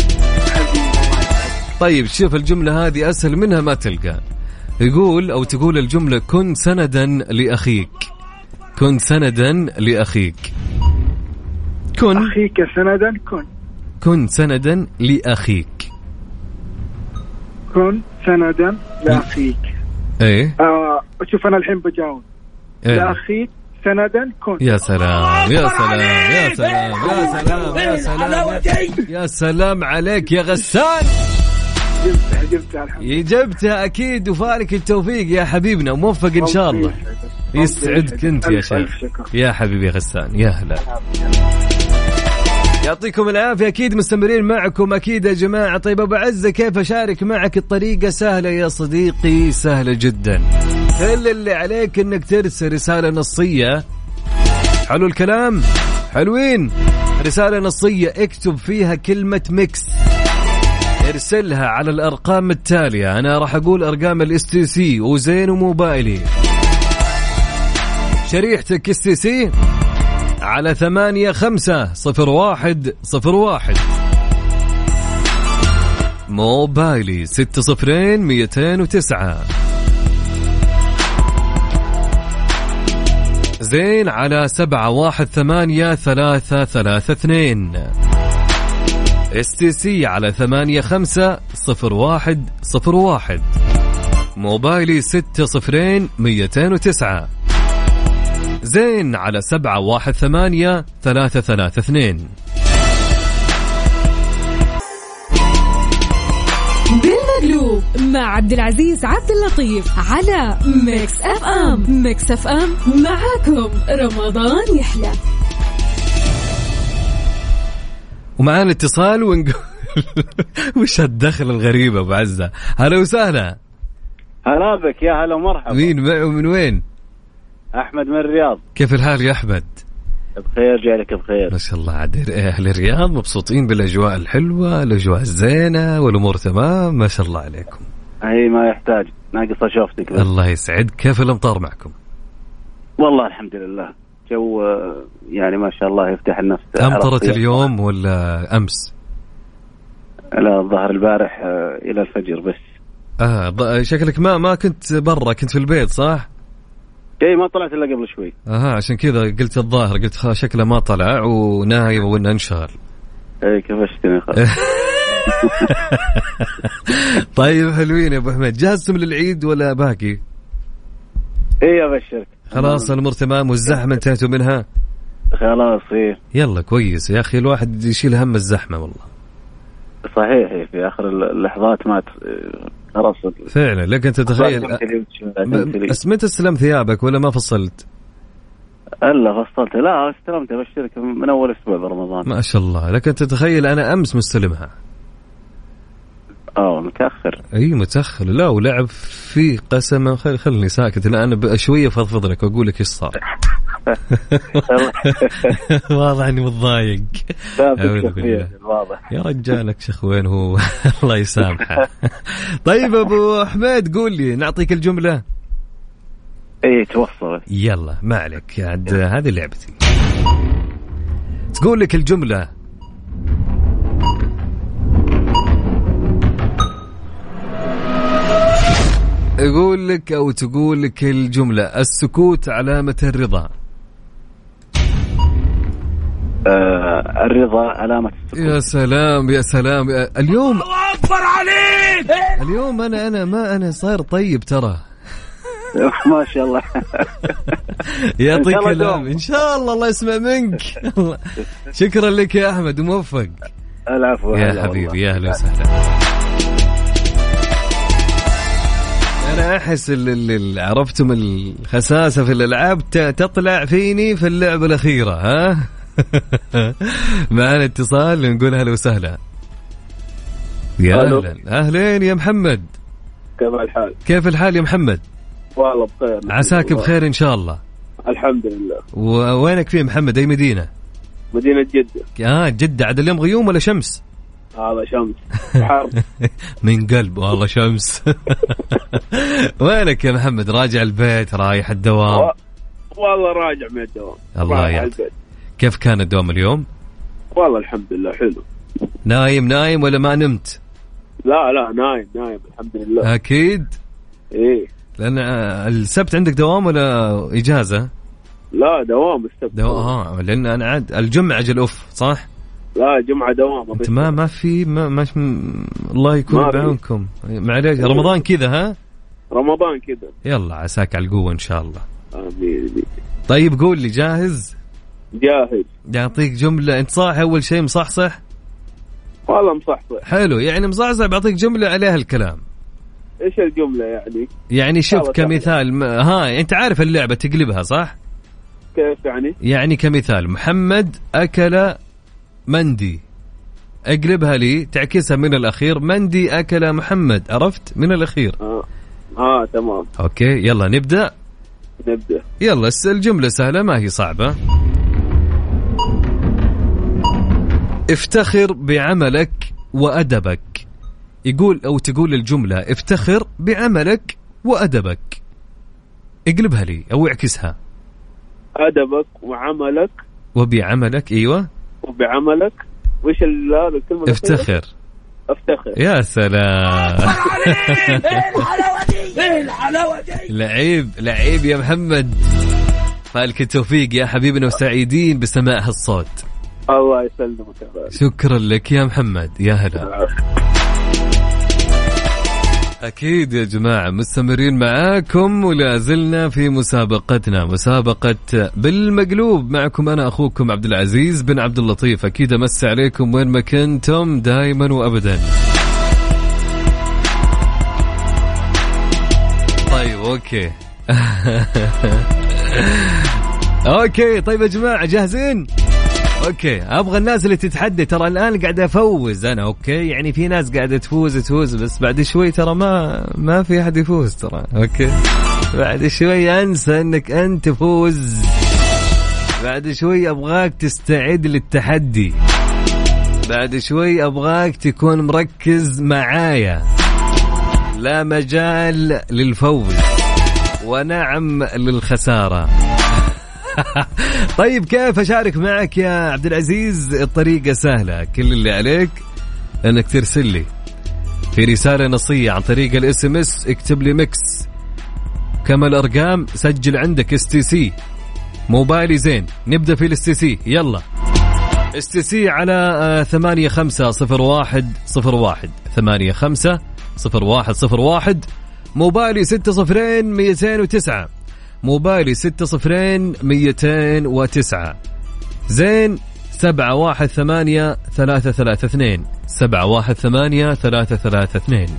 طيب شوف الجملة هذه أسهل منها ما تلقى. يقول أو تقول الجملة: كن سندا لأخيك. كن سندا لأخيك. كن أخيك سندا. كن سندا لأخيك. كن سندا لأخيك. إيه. شوف أنا الحين بجاوب. إيه؟ لأخيك سندا كن. يا سلام يا سلام يا سلام يا سلام يا سلام يا سلام عليك يا غسان. جبتها الحمد لله. جبتها أكيد، وفارك التوفيق يا حبيبنا، وموفق إن شاء الله. يسعدك أنت يا شيخ يا حبيبي غسان. يا هلا، يعطيكم العافية. أكيد مستمرين معكم أكيد يا جماعة. طيب أبو عزة كيف أشارك معك؟ الطريقة سهلة يا صديقي، سهلة جدا. كل اللي عليك إنك ترسل رسالة نصية. حلو الكلام؟ حلوين. رسالة نصية اكتب فيها كلمة ميكس، ارسلها على الأرقام التالية. أنا راح أقول أرقام الSTC وزين وموبايلي. شريحتك STC على 850101. موبايلي 60209. زين على 718332. STC على 850101. موبايلي 60209. زين على 718332. بالمقلوب مع عبد العزيز عبد اللطيف على ميكس اف ام. ميكس اف ام معاكم رمضان يحلى. ومعانا اتصال ونقول وش هالدخل الغريبة أبو عزة؟ هلا وسهلا. هلا بك يا هلا مرحبا. مين معه من وين؟ أحمد من الرياض. كيف الحال يا أحمد؟ بخير، جايلك بخير ما شاء الله. عاد أهل الرياض مبسوطين بالأجواء الحلوة، الأجواء الزينة والأمور تمام ما شاء الله عليكم. أي ما يحتاج، ناقص أشوفتك بس. الله يسعد. كيف الأمطار معكم؟ والله الحمد لله جو يعني ما شاء الله يفتح النفس. أمطرت اليوم ولا أمس؟ لا الظهر البارح إلى الفجر بس. شكلك ما كنت برا، كنت في البيت صح؟ اي ما طلعت الا قبل شوي. عشان كذا قلت الظاهر، قلت شكله ما طلع ونايم وإنه انشغل. اي كفشتني خلاص. طيب حلوين يا ابو احمد. جاهزتم للعيد ولا باقي؟ اي ابشرك خلاص الامور تمام والزحمه انتهيتوا منها؟ خلاص ايه. يلا كويس يا اخي، الواحد يشيل هم الزحمه والله. صحيح في اخر اللحظات ما خلاص فعلا. لك انت تتخيل بس متى استلم ثيابك ولا ما فصلت؟ الا فصلت. لا استلمت ابشرك من اول اسبوع برمضان. ما شاء الله. لك انت تتخيل انا امس مستلمها. متاخر. اي متاخر. لا ولعب في قسما خلني ساكت. لا انا شويه فضفض لك واقول لك ايش صار. واضح اني متضايق. واضح يا رجالك شيخ وين هو. الله يسامحه. طيب ابو حميد قول لي نعطيك الجمله. ايه توصل. يلا ما عليك عاد هذه لعبتي. تقول لك الجمله يقول لك أو تقول لك الجملة السكوت علامة الرضا. الرضا علامة السكوت. يا سلام يا سلام. اليوم الله أكبر عليك. اليوم أنا صاير طيب ترى. ما شاء الله. يعطيك كلام إن شاء الله. الله يسمع منك. شكرا لك يا أحمد وموفق. العفو يا حبيبي يا أهلا وسهلا. أنا أحس اللي عرفتم الخساسة في الألعاب تطلع فيني في اللعبة الأخيرة. ها معنا اتصال نقول هلا وسهلا. يا أهلين يا محمد. كيف الحال؟ كيف الحال يا محمد؟ والله بخير. عساك بخير إن شاء الله. الحمد لله. ووينك في محمد؟ أي مدينة؟ مدينة جدة. جدة. عاد اليوم غيوم ولا شمس؟ هذا شمس حر. من قلب والله شمس. وينك يا محمد؟ راجع البيت رايح الدوام؟ والله راجع من الدوام. الله يعافيك. كيف كان الدوام اليوم؟ والله الحمد لله حلو. نايم ولا ما نمت؟ لا نايم الحمد لله. أكيد. إيه. لأن السبت عندك دوام ولا إجازة؟ لا دوام السبت. لأن أنا عاد الجمعة أجل أوف صح؟ لا جمعة دوام. أنت ما في ما الله يكون بعونكم. معليش رمضان كذا. ها رمضان كذا. يلا عساك على القوة إن شاء الله. آمين. طيب قول لي جاهز؟ جاهز. يعطيك جملة. أنت صح أول شيء مصحصح؟ والله مصحصح. حلو يعني مصحصح. بعطيك جملة عليها الكلام. إيش الجملة يعني شوف كمثال أنت عارف اللعبة تقلبها صح؟ كيف يعني كمثال محمد أكل مندي. اقلبها لي تعكسها من الأخير. مندي أكل محمد. عرفت من الأخير. تمام. أوكي يلا نبدأ. يلا الجملة سهلة ما هي صعبة. افتخر بعملك وأدبك. يقول أو تقول الجملة افتخر بعملك وأدبك. اقلبها لي أو اعكسها. أدبك وعملك وبعملك. أيوة وبعملك. وش الكلمة؟ افتخر. يا سلام. لعيب يا محمد. فالك التوفيق يا حبيبنا وسعيدين بسماع هالصوت. الله يسلمك. شكرا لك يا محمد. يا هلا. أكيد يا جماعة مستمرين معاكم ولا زلنا في مسابقتنا مسابقة بالمقلوب. معكم أنا أخوكم عبد العزيز بن عبد اللطيف. أكيد أمس عليكم وين ما كنتم دائما وأبدا. طيب أوكي. أوكي طيب يا جماعة جاهزين؟ اوكي ابغى الناس اللي تتحدى. ترى الان قاعد افوز انا. اوكي يعني في ناس قاعده تفوز بس بعد شوي ترى ما في احد يفوز ترى. اوكي بعد شوي انسى انك انت تفوز. بعد شوي ابغاك تستعد للتحدي. بعد شوي ابغاك تكون مركز معايا. لا مجال للفوز ونعم للخسارة. طيب كيف أشارك معك يا عبد العزيز؟ الطريقة سهلة. كل اللي عليك أنك ترسل لي في رسالة نصية عن طريق الSMS. اكتب لي ميكس. كم الأرقام؟ سجل عندك STC. موبايلي زين. نبدأ في الSTC. يلا STC على 850101 850101. موبايلي 60209. موبايلي 60209. زين 718-332 718-332.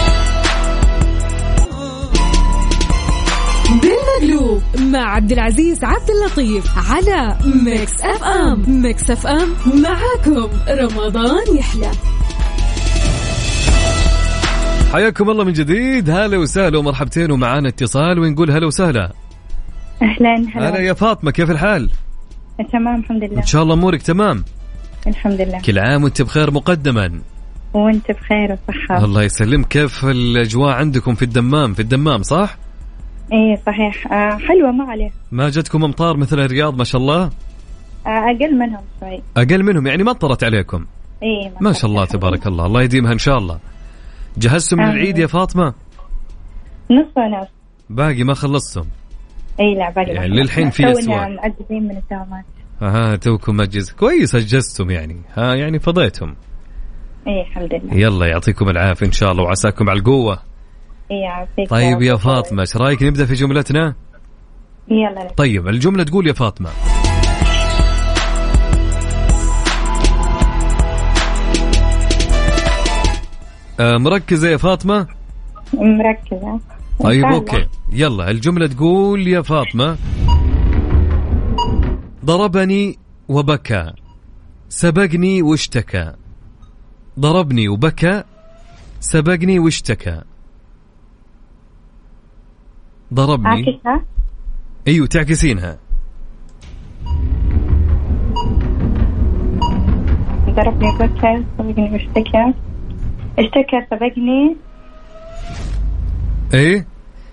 بالمقلوب مع عبد العزيز عبد اللطيف على ميكس اف ام. ميكس اف ام معاكم رمضان يحلى. حياكم الله من جديد. هلا وسهلا ومرحبتين ومعانا اتصال ونقول هلا وسهلا. أهلا. هلا يا فاطمة، كيف الحال؟ تمام الحمد لله. إن شاء الله أمورك تمام. الحمد لله. كل عام وأنت بخير مقدما. وأنت بخير وصحة. الله يسلم. كيف الأجواء عندكم في الدمام؟ في الدمام صح؟ إيه صحيح. حلوة ما عليه. ما جتكم أمطار مثل الرياض ما شاء الله؟ أقل منهم شوي. أقل منهم يعني ما طرت عليكم؟ إيه ما شاء الله تبارك الله، الله يديمها إن شاء الله. جهزتم للعيد يا فاطمة؟ نص ونص. باقي ما خلصتم؟ إيه لا باقي. يعني للحين في أسواق. مأجزين من الدوامات. توكم مجز كويس، أجزتم يعني. يعني فضيتم. إيه الحمد لله. يلا يعطيكم العافية إن شاء الله وعساكم على القوة. إيه يعطيك. طيب يا فاطمة ايش رايك نبدأ في جملتنا؟ يلا. طيب الجملة تقول يا فاطمة: مركزة يا فاطمة؟ مركزة. طيب أوكي يلا الجملة تقول يا فاطمة: ضربني وبكى، سبقني واشتكى. ضربني وبكى، سبقني واشتكى. ضربني. عكسها. أيوة تعكسينها. ضربني وبكى، سبقني واشتكى. اشتكى سبقني. ايه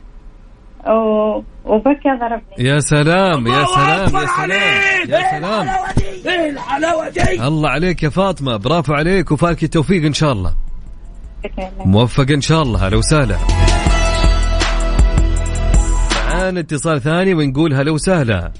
وبكى ضربني. يا سلام يا سلام يا سلام يا سلام. ايه الحلاوة دي. الله عليك يا فاطمة، برافو عليك وفالك التوفيق ان شاء الله. موفق ان شاء الله. هلا وسهلا. معانا اتصال ثاني ونقول هلا وسهلا.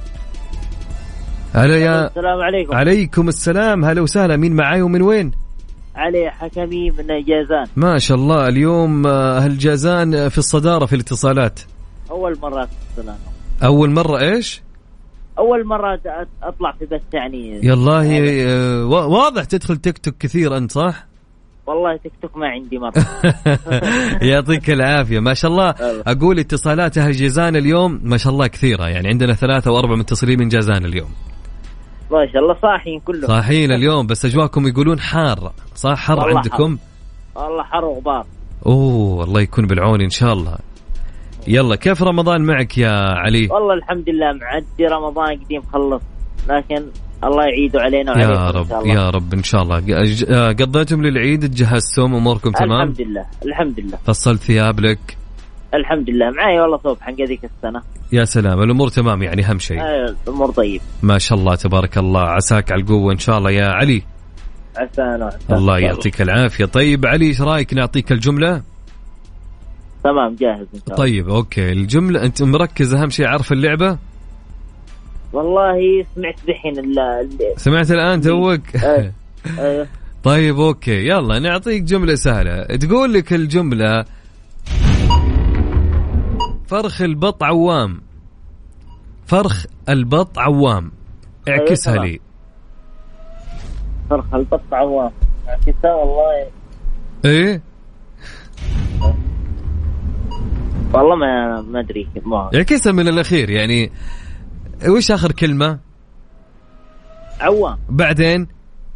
هلا يا السلام عليكم. عليكم السلام. هلا وسهلا. مين معاي ومن وين؟ علي حكمي من جازان. ما شاء الله اليوم أهل جازان في الصدارة في الاتصالات. أول مرة اتصل. أول مرة إيش؟ أول مرة أطلع في بث يعني. يالله واضح تدخل تيك توك كثير أنت صح؟ والله تيك توك ما عندي مرة. يعطيك العافية ما شاء الله. أقول اتصالات أهل جازان اليوم ما شاء الله كثيرة، يعني عندنا 3 و4 متصلين من جازان اليوم. ما شاء الله صاحين كلهم. صاحين اليوم، بس أجواكم يقولون حار صح؟ حر عندكم؟ والله حر وغبار. أوه الله يكون بالعون إن شاء الله. يلا كيف رمضان معك يا علي؟ والله الحمد لله معدي رمضان قديم خلص، لكن الله يعيده علينا وعليكم يا رب يا رب إن شاء الله. قضيتم للعيد، تجهزتم أموركم تمام؟ الحمد لله الحمد لله. فصلت ثياب لك؟ الحمد لله معي والله صوب حق هذيك السنة. يا سلام الأمور تمام يعني أهم شيء. الأمور طيب ما شاء الله تبارك الله. عساك على القوة إن شاء الله يا علي. عسانا. الله يعطيك العافية. طيب علي إيش رأيك نعطيك الجملة؟ تمام جاهز إن شاء الله. طيب أوكي الجملة أنت مركز أهم شيء عارف اللعبة؟ والله سمعت بحين سمعت الآن توك؟ أيوه. طيب أوكي يلا نعطيك جملة سهلة. تقول لك الجملة: فرخ البط عوام. فرخ البط عوام. اعكسها لي. فرخ البط عوام. اعكسها والله. ايه والله ما ادري. اعكسها من الاخير يعني. وش اخر كلمة؟ عوام. بعدين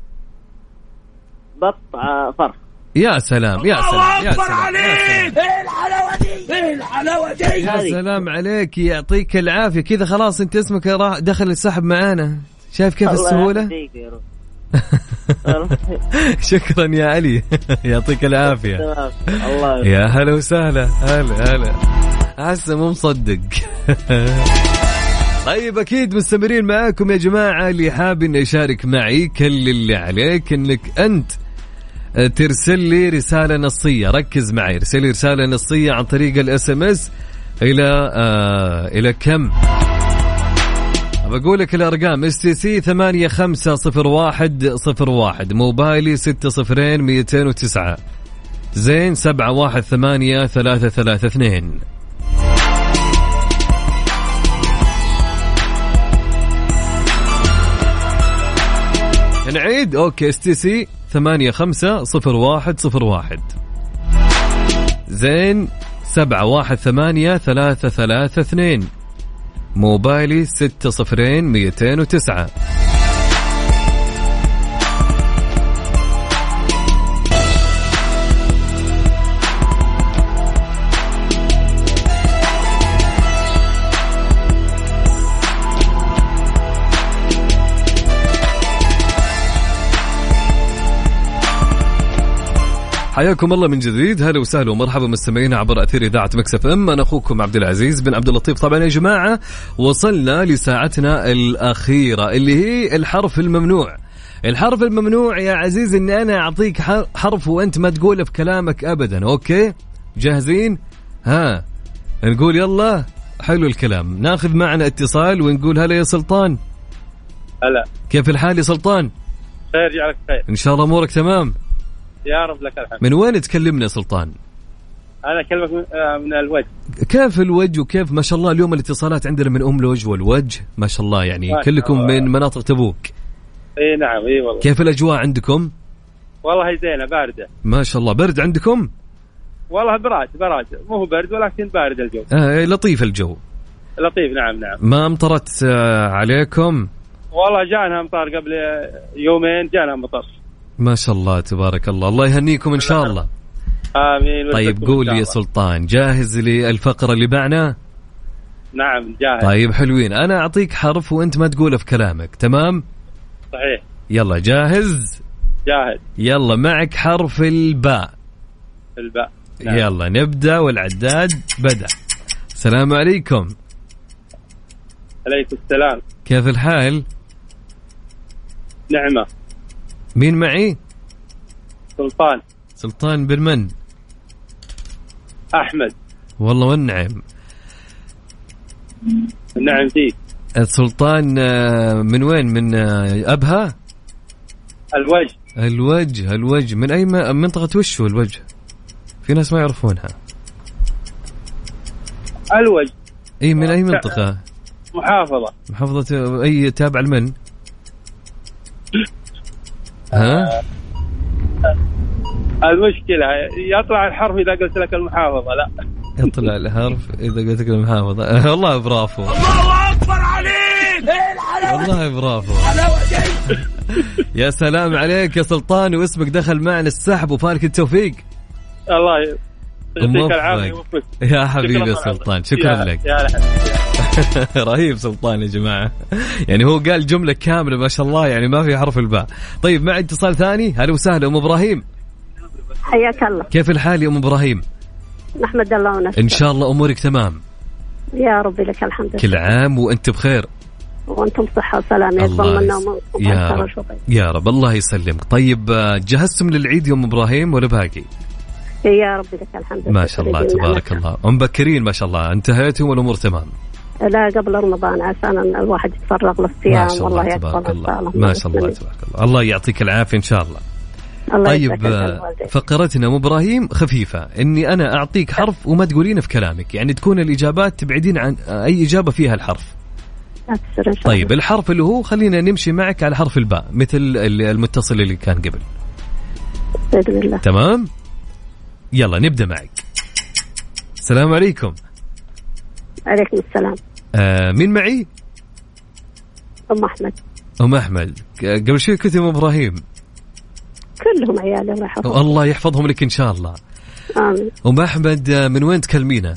بط فرخ. يا سلام يا سلام يا سلام. ايه الحلاوة دي. ايه الحلاوة دي. يا سلام عليك يعطيك العافية. كذا خلاص انت اسمك راح دخل السحب معانا. شايف كيف السهولة؟ شكرا يا علي. يعطيك العافية. يا هلا وسهلا. هلا هسه مو مصدق. طيب أكيد مستمرين معاكم يا جماعة. اللي حاب إنه يشارك معي كل اللي عليك إنك أنت ترسل لي رسالة نصية. ركز معي، ارسل لي رسالة نصية عن طريق الSMS إلى كم؟ بقول لك الأرقام: STC 850101، موبايلي 60209، زين 718332. نعيد أوكي. STC 850101، زين 718332، موبايلي 60209. حياكم الله من جديد. هلا وسهلا ومرحبا مستمعينا عبر أثير إذاعة مكس اف ام. أنا أخوكم عبد العزيز بن عبد اللطيف. طبعا يا جماعة وصلنا لساعتنا الأخيرة اللي هي الحرف الممنوع. الحرف الممنوع يا عزيز إني أنا أعطيك حرف وأنت ما تقوله في كلامك أبدا. أوكي جاهزين؟ ها نقول يلا. حلو الكلام. ناخذ معنا اتصال ونقول هلا يا سلطان. هلا كيف الحال يا سلطان؟ خير جعلك خير إن شاء الله أمورك تمام. يا رب لك الحمد. من وين تكلمنا يا سلطان؟ أنا أكلمك من الوجه. كيف الوجه وكيف ما شاء الله اليوم الاتصالات عندنا من الوجه والوجه ما شاء الله يعني كلكم من مناطق تبوك. اي نعم اي والله. كيف الأجواء عندكم؟ والله زينة باردة ما شاء الله. برد عندكم؟ والله براد مو هو برد ولكن بارد الجو. لطيف الجو. لطيف نعم. ما امطرت عليكم؟ والله جانا امطار قبل يومين جانا مطر. ما شاء الله تبارك الله. الله يهنيكم إن شاء الله. آمين. طيب قول لي يا سلطان جاهز للفقرة اللي بعنا؟ نعم جاهز. طيب حلوين. أنا أعطيك حرف وأنت ما تقوله في كلامك تمام؟ صحيح. يلا جاهز؟ جاهز. يلا معك حرف الباء. الباء نعم. يلا نبدأ والعداد بدأ. السلام عليكم. عليكم السلام. كيف الحال؟ نعمة. مين معي؟ سلطان. سلطان بن من؟ أحمد. والله والنعم. نعم فيك. السلطان من وين؟ من أبها؟ الوجه من أي منطقة؟ وشو الوجه؟ في ناس ما يعرفونها. الوجه أي من أي منطقة؟ محافظة أي تابع لمن؟ ها؟ المشكلة يطلع الحرف إذا قلت لك المحافظة. لا يطلع الحرف إذا قلت لك المحافظة. والله برافو. الله أكبر عليك. والله برافو. يا سلام عليك يا سلطان. واسمك دخل معنا السحب وفالك التوفيق. الله يعطيك العافية. يا حبيبي يا سلطان شكرا لك. رهيب سلطان يا جماعة. يعني هو قال جملة كاملة ما شاء الله يعني ما في حرف الباء. طيب مع اتصال ثاني. هلا وسهلا أم إبراهيم. حياك الله. كيف الحال يا أم إبراهيم؟ نحمد الله ونشكر. إن شاء الله أمورك تمام. يا ربي لك الحمد لله. كل عام وأنت بخير. وأنتم صحة وسلامة. يا رب الله يسلمك. طيب جهزتم للعيد يا أم إبراهيم ولا باقي؟ يا ربي لك الحمد لله. ما شاء الله تبارك الله. مبكرين ما شاء الله. انتهيتوا والأمور تمام؟ لا قبل رمضان عشان الواحد يتفرغ للصيام. والله تبارك الله. ما شاء الله تبارك الله. الله يعطيك العافية إن شاء الله. طيب فقرتنا إبراهيم خفيفة إني أنا أعطيك حرف وما تقولين في كلامك يعني تكون الإجابات تبعدين عن أي إجابة فيها الحرف. طيب الحرف اللي هو خلينا نمشي معك على حرف الباء مثل المتصل اللي كان قبل. بإذن الله. تمام يلا نبدأ معك. السلام عليكم. عليكم السلام. مين معي؟ أم أحمد. قبل شوي كنت أم إبراهيم. كلهم عيالي الله يحفظهم. الله يحفظهم لك إن شاء الله. آمين. أم أحمد من وين تكلمينا؟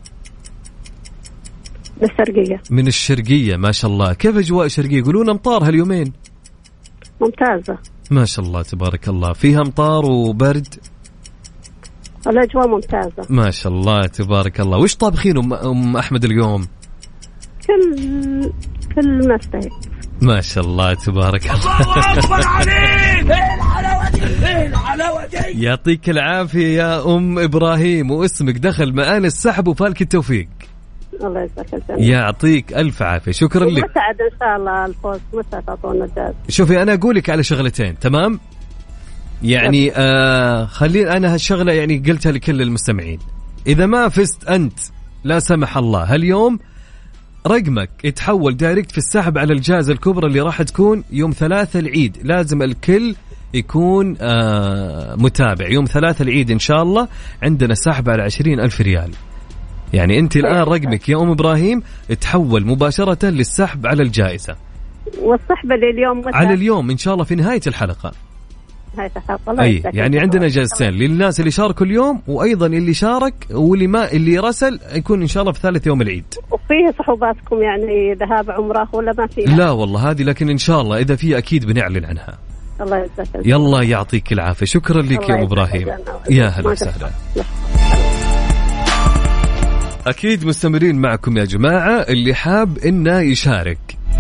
من الشرقية. ما شاء الله. كيف أجواء الشرقية؟ يقولون أمطار هاليومين. ممتازة ما شاء الله تبارك الله. فيها أمطار وبرد؟ الأجواء ممتازة ما شاء الله تبارك الله. وش طابخين أم أحمد اليوم؟ كل مستهي. ما شاء الله تبارك الله. الله أكبر عليك. إيه الحلاوة دي. يعطيك العافية يا أم إبراهيم. واسمك دخل معانا السحب وفالك التوفيق. الله يسعدك. يعطيك ألف عافية. شكرا لك. مساعد إن شاء الله الفوز. متى تعطونا الجائزة؟ شوفي أنا أقولك على شغلتين تمام يعني خلينا أنا هالشغلة يعني قلتها لكل المستمعين. إذا ما فزت أنت لا سمح الله هاليوم رقمك يتحول دايركت في السحب على الجائزة الكبرى اللي راح تكون يوم 3 العيد. لازم الكل يكون متابع. يوم 3 العيد إن شاء الله عندنا سحب على 20,000 ريال. يعني أنت الآن رقمك يا أم إبراهيم يتحول مباشرة للسحب على الجائزة. والسحب اليوم متى؟ على اليوم إن شاء الله في نهاية الحلقة. أي يعني عندنا جائزتين للناس اللي شاركوا اليوم وأيضا اللي شارك اللي رسل يكون إن شاء الله في ثالث يوم العيد. وفيه صحوباتكم يعني ذهاب عمره ولا ما فيه؟ لا والله هذه لكن إن شاء الله إذا فيه أكيد بنعلن عنها. الله يجزاك. يلا يعطيك العافية. شكرا لك يا أم إبراهيم. يا هلا وسهلا. أكيد مستمرين معكم يا جماعة. اللي حاب إنه يشارك،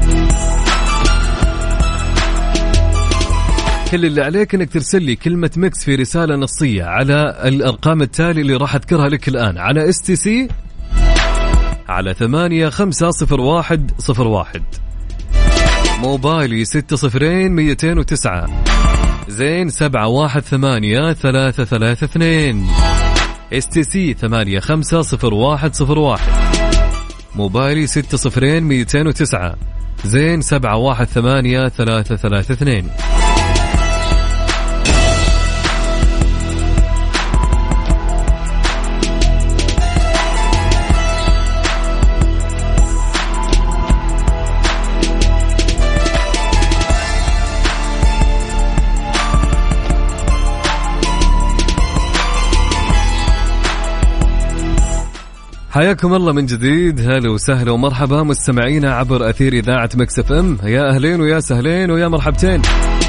كل اللي عليك إنك ترسل لي كلمة ميكس في رسالة نصية على الأرقام التالي اللي راح أذكرها لك الآن على STC على 850101. موبايلي 600209 زين 7183332. STC 850101. موبايلي 600209 زين 7183332. حياكم الله من جديد. هلا وسهلا ومرحبا مستمعينا عبر أثير إذاعة مكس اف ام. يا أهلين ويا سهلين ويا مرحبتين.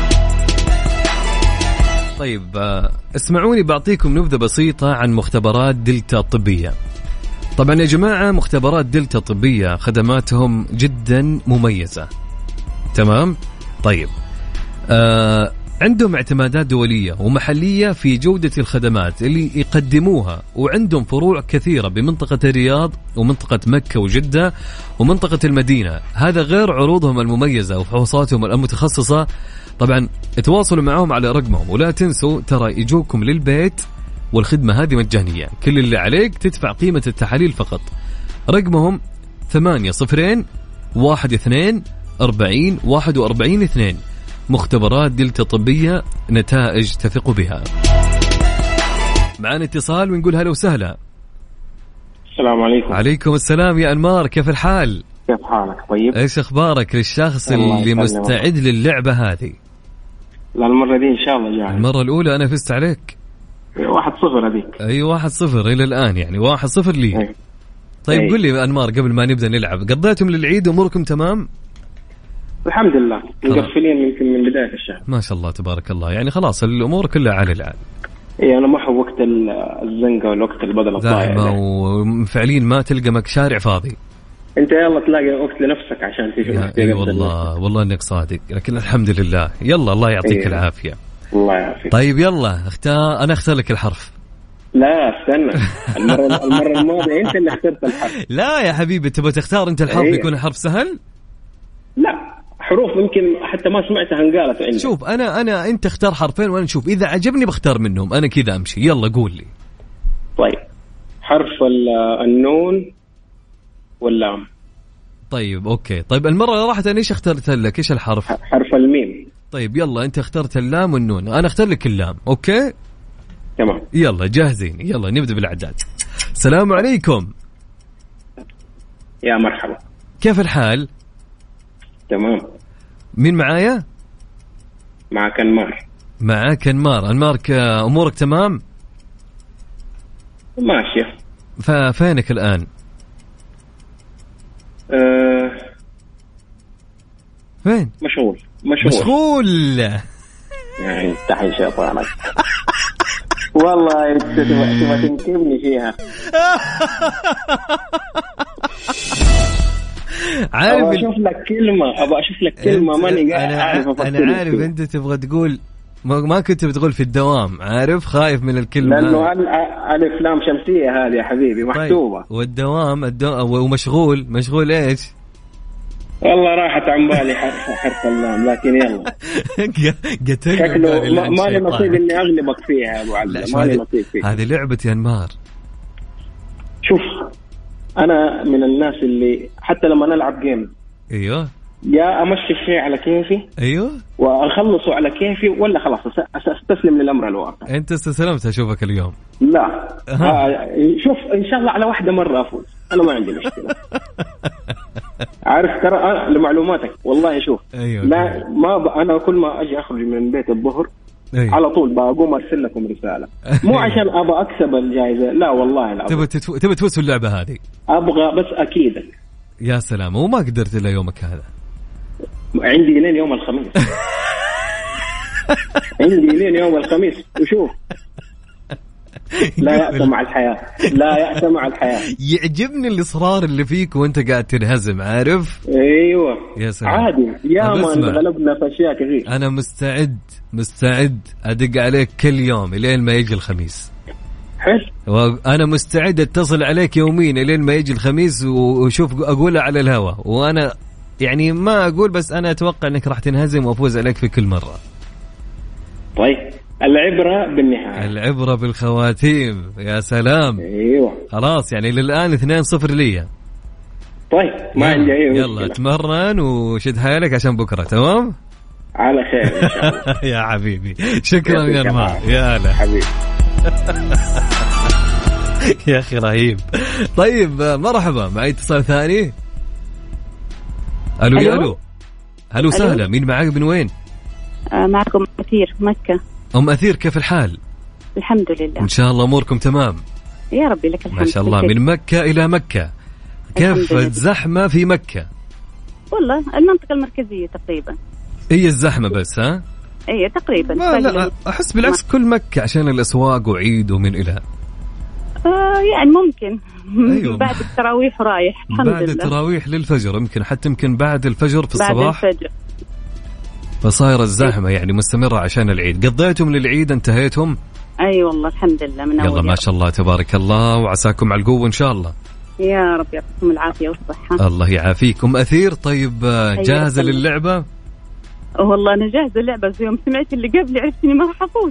طيب اسمعوني بعطيكم نبذة بسيطة عن مختبرات دلتا الطبية. طبعا يا جماعة مختبرات دلتا الطبية خدماتهم جدا مميزة. تمام. طيب عندهم اعتمادات دولية ومحلية في جودة الخدمات اللي يقدموها، وعندهم فروع كثيرة بمنطقة الرياض ومنطقة مكة وجدة ومنطقة المدينة. هذا غير عروضهم المميزة وفحوصاتهم المتخصصة. طبعا تواصلوا معهم على رقمهم، ولا تنسوا ترى يجوكم للبيت والخدمة هذه مجانية. كل اللي عليك تدفع قيمة التحاليل فقط. رقمهم 8012404142. مختبرات دلتا طبية، نتائج تثق بها. معنا اتصال ونقول هلا وسهلا. السلام عليكم. عليكم السلام يا أنمار، كيف الحال؟ كيف حالك؟ طيب. ايش اخبارك للشخص اللي مستعد للعبة هذه؟ لا المرة دي ان شاء الله جاهز. المرة الأولى أنا فزت عليك 1-0 هذيك. أي 1-0 إلى الآن، يعني 1-0 لي. أي. طيب قل لي أنمار قبل ما نبدأ نلعب، قضيتم للعيد أموركم تمام؟ الحمد لله مقفلين يمكن من بداية الشهر. ما شاء الله تبارك الله، يعني خلاص الأمور كلها على العال. إيه أنا ما أحب وقت الزنقة والوقت البدل الضايع وفعليا ما تلقى مك شارع فاضي. أنت يلا تلاقي وقت لنفسك عشان تيجي. أي والله إنك صادق، لكن الحمد لله. يلا الله يعطيك العافية. الله يعافيك. طيب يلا أنا أختار لك الحرف. لا استنى، المرة الماضية أنت اللي اخترت الحرف. لا يا حبيبي تبغى تختار أنت الحرف. يكون الحرف سهل؟ لا حروف يمكن حتى ما سمعتها انقالت عندي. شوف أنا أنت اختار حرفين وأنا نشوف إذا عجبني بختار منهم. أنا كذا أمشي. يلا قول لي. طيب حرف النون واللام. طيب أوكي. طيب المرة اللي راحت أنا إيش اخترت لك؟ إيش الحرف؟ حرف الميم. طيب يلا أنت اخترت اللام والنون، أنا اختار لك اللام. أوكي تمام. يلا جاهزين؟ يلا نبدأ بالأعداد. السلام عليكم. يا مرحبا. كيف الحال؟ تمام. مين معايا؟ معك أنمار. معك أنمار. أنمارك أمورك تمام؟ ماشية. فينك الآن؟ فين؟ مشغول يعني استحي شيطانك. والله تبغى تنكبني فيها. عارف أبغى أشوف لك كلمة ماني قاعد أعرف أفكر. أنا عارف أنت تبغى تقول ما كنت بتقول في الدوام، عارف خايف من الكلمة لأنه ألف لام شمسية هذه يا حبيبي محسوبة. طيب. والدوام ومشغول إيش؟ والله راحت عن بالي حرف اللام، لكن يلا شكله ما لي نصيب إني أغلبك فيها يا أبو عبد. ما لي نصيب فيها. هذه لعبتي يا أنمار. شوف أنا من الناس اللي حتى لما نلعب جيم أيوه يا أمشي الشيء على كيفي أيوه وأخلصه على كيفي، ولا خلاص أستسلم للأمر الواقع. أنت استسلمت أشوفك اليوم. لا شوف إن شاء الله على واحدة مرة أفوز، أنا ما عندي مشكلة. عارف ترى لمعلوماتك والله شوف. أيوه. لا ما أنا كل ما أجي أخرج من بيت الظهر أيوه. على طول بقوم أرسل لكم رسالة، مو عشان أبغى أكسب الجائزة، لا والله لا. تبغى تفوز اللعبة هذه. أبغى بس أكيدك. يا سلام، وما قدرت إلا يومك هذا. عندي لين يوم الخميس. عندي لين يوم الخميس. وشوف لا يأس مع الحياة، لا يأس مع الحياة. يعجبني الإصرار اللي فيك وانت قاعد تنهزم، عارف؟ ايوه يا سلام. عادي يا ما غلبنا في اشياء كثير. انا مستعد ادق عليك كل يوم الين ما يجي الخميس. حلو. وانا مستعد اتصل عليك يوميا الين ما يجي الخميس وشوف اقولها على الهواء، وانا يعني ما اقول بس انا اتوقع انك راح تنهزم وافوز عليك في كل مرة. طيب العبرة بالنهاية، العبرة بالخواتيم. يا سلام. ايوه خلاص يعني للآن 2-0 ليا. طيب ما عندي اي مشكلة. يلا اتمرن وشد حيلك عشان بكرة. تمام على خير ان شاء الله. يا حبيبي شكرا يا انمار. يا هلا حبيبي. يا اخي رهيب. طيب مرحبا، معي اتصال ثاني. الو هلو سهلة. مين معاك من وين؟ معكم أثير مكة. أم أثير كيف الحال؟ الحمد لله إن شاء الله أموركم تمام. يا ربي لك الحمد. ما شاء الله. من مكة إلى مكة، كيف الزحمة في مكة؟ والله المنطقة المركزية تقريبا هي الزحمة بس ها؟ اي تقريبا. لا أحس بالعكس كل مكة عشان الأسواق وعيد ومن إلى. يعني ممكن. أيوة. بعد التراويح رايح الحمد بعد لله. التراويح للفجر يمكن بعد الفجر في بعد الصباح الفجر. فصاير الزحمة يعني مستمرة عشان العيد. قضيتم للعيد انتهيتم؟ أي والله الحمد لله من يلا ما شاء الله تبارك الله وعساكم على القوة إن شاء الله. يا رب يعطيكم العافية والصحة. الله يعافيكم. أثير طيب جاهزة للعبة؟ والله أنا جاهزة اللعبة. زي يوم سمعت اللي قبلي عرفتني ما راح أفوز.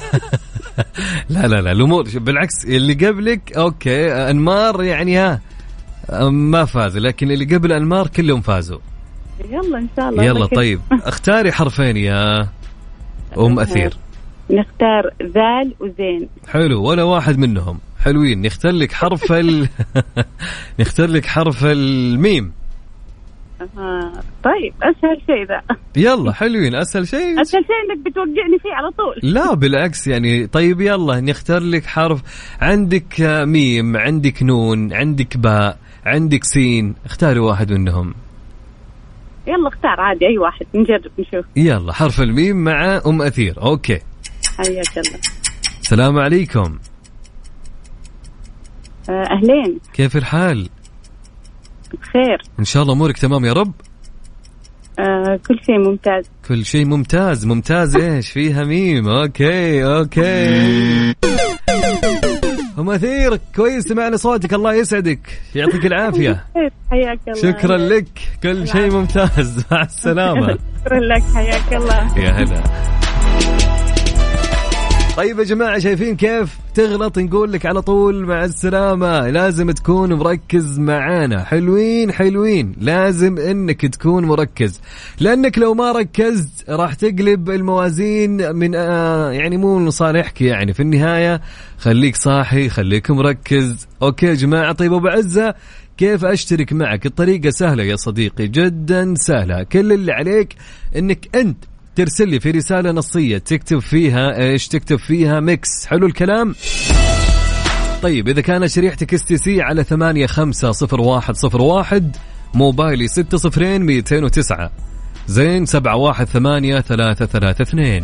لا الأمور بالعكس، اللي قبلك أوكي أنمار يعني ما فاز، لكن اللي قبل أنمار كلهم فازوا. يلا إن شاء الله. يلا طيب اختاري حرفين يا أم أثير. نختار ذال وزين. حلو، ولا واحد منهم حلوين. نختار لك حرف نختار لك حرف الميم. طيب أسهل شيء ذا. يلا حلوين. أسهل شيء إنك بتوقعني فيه على طول. لا بالعكس يعني. طيب يلا نختار لك حرف. عندك ميم، عندك نون، عندك باء، عندك سين. اختاري واحد منهم. يلا اختار عادي أي واحد نجرب نشوف. يلا حرف الميم مع أم أثير. أوكي حياك الله. السلام عليكم. أهلين، كيف الحال؟ بخير إن شاء الله أمورك تمام يا رب. كل شيء ممتاز. كل شيء ممتاز. إيش فيها ميم؟ أوكي أم أثير كويس سمعنا صوتك، الله يسعدك يعطيك العافية. حياك الله. شكرا لك، كل شيء ممتاز. مع السلامة. شكرا لك، حياك الله. يا هلا. طيب يا جماعة شايفين كيف تغلط نقول لك على طول مع السلامة. لازم تكون مركز معانا. حلوين لازم انك تكون مركز، لانك لو ما ركزت راح تقلب الموازين من يعني مو من صالحك يعني في النهاية. خليك صاحي، خليك مركز. اوكي يا جماعة. طيب ابو عزة كيف اشترك معك؟ الطريقة سهلة يا صديقي، جدا سهلة. كل اللي عليك انك انت ترسل لي في رسالة نصية تكتب فيها ايش؟ تكتب فيها ميكس. حلو الكلام. طيب إذا كان شريحتك STC على 850101 موبايلي 60209 زين 7183332.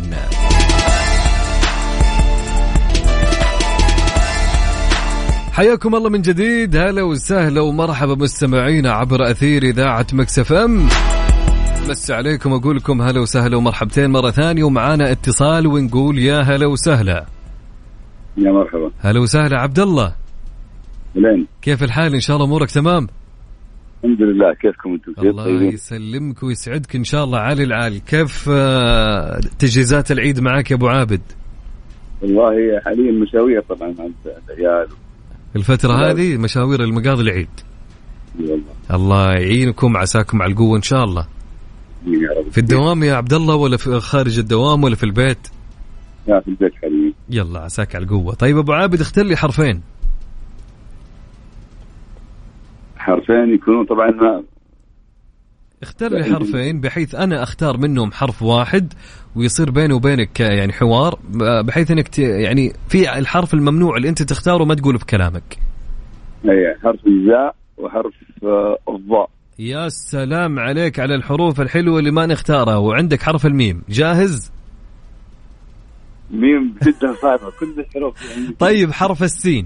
حياكم الله من جديد. هلا وسهلا ومرحبا مستمعينا عبر أثير إذاعة مكس اف ام. بس عليكم أقول لكم هلا وسهلا ومرحبتين مرة ثانية، ومعانا اتصال ونقول يا هلا وسهلا. يا مرحبا. هلا وسهلا عبد الله. لين كيف الحال؟ إن شاء الله أمورك تمام؟ الحمد لله. كيفكم أنتم؟ الله يسلمك ويسعدك إن شاء الله. عالي العال. كيف تجهيزات العيد معك يا أبو عابد؟ والله حاليا مشاوير طبعا مع العيال الفترة هذه، مشاوير المقاضي العيد. والله الله يعينكم، عساكم على القوة إن شاء الله. في الدوام يا عبد الله ولا في خارج الدوام ولا في البيت؟ لا في البيت حاليا. يلا عساك على القوة. طيب أبو عابد اختار لي حرفين يكونوا طبعا اختار لي حرفين بحيث أنا أختار منهم حرف واحد ويصير بيني وبينك يعني حوار، بحيث أنك يعني في الحرف الممنوع اللي أنت تختاره ما تقوله في كلامك. أي حرف الزاء وحرف الضاء. يا سلام عليك على الحروف الحلوة اللي ما نختارها. وعندك حرف الميم. جاهز؟ ميم جدا صعبة كل الحروف يعني. طيب حرف السين.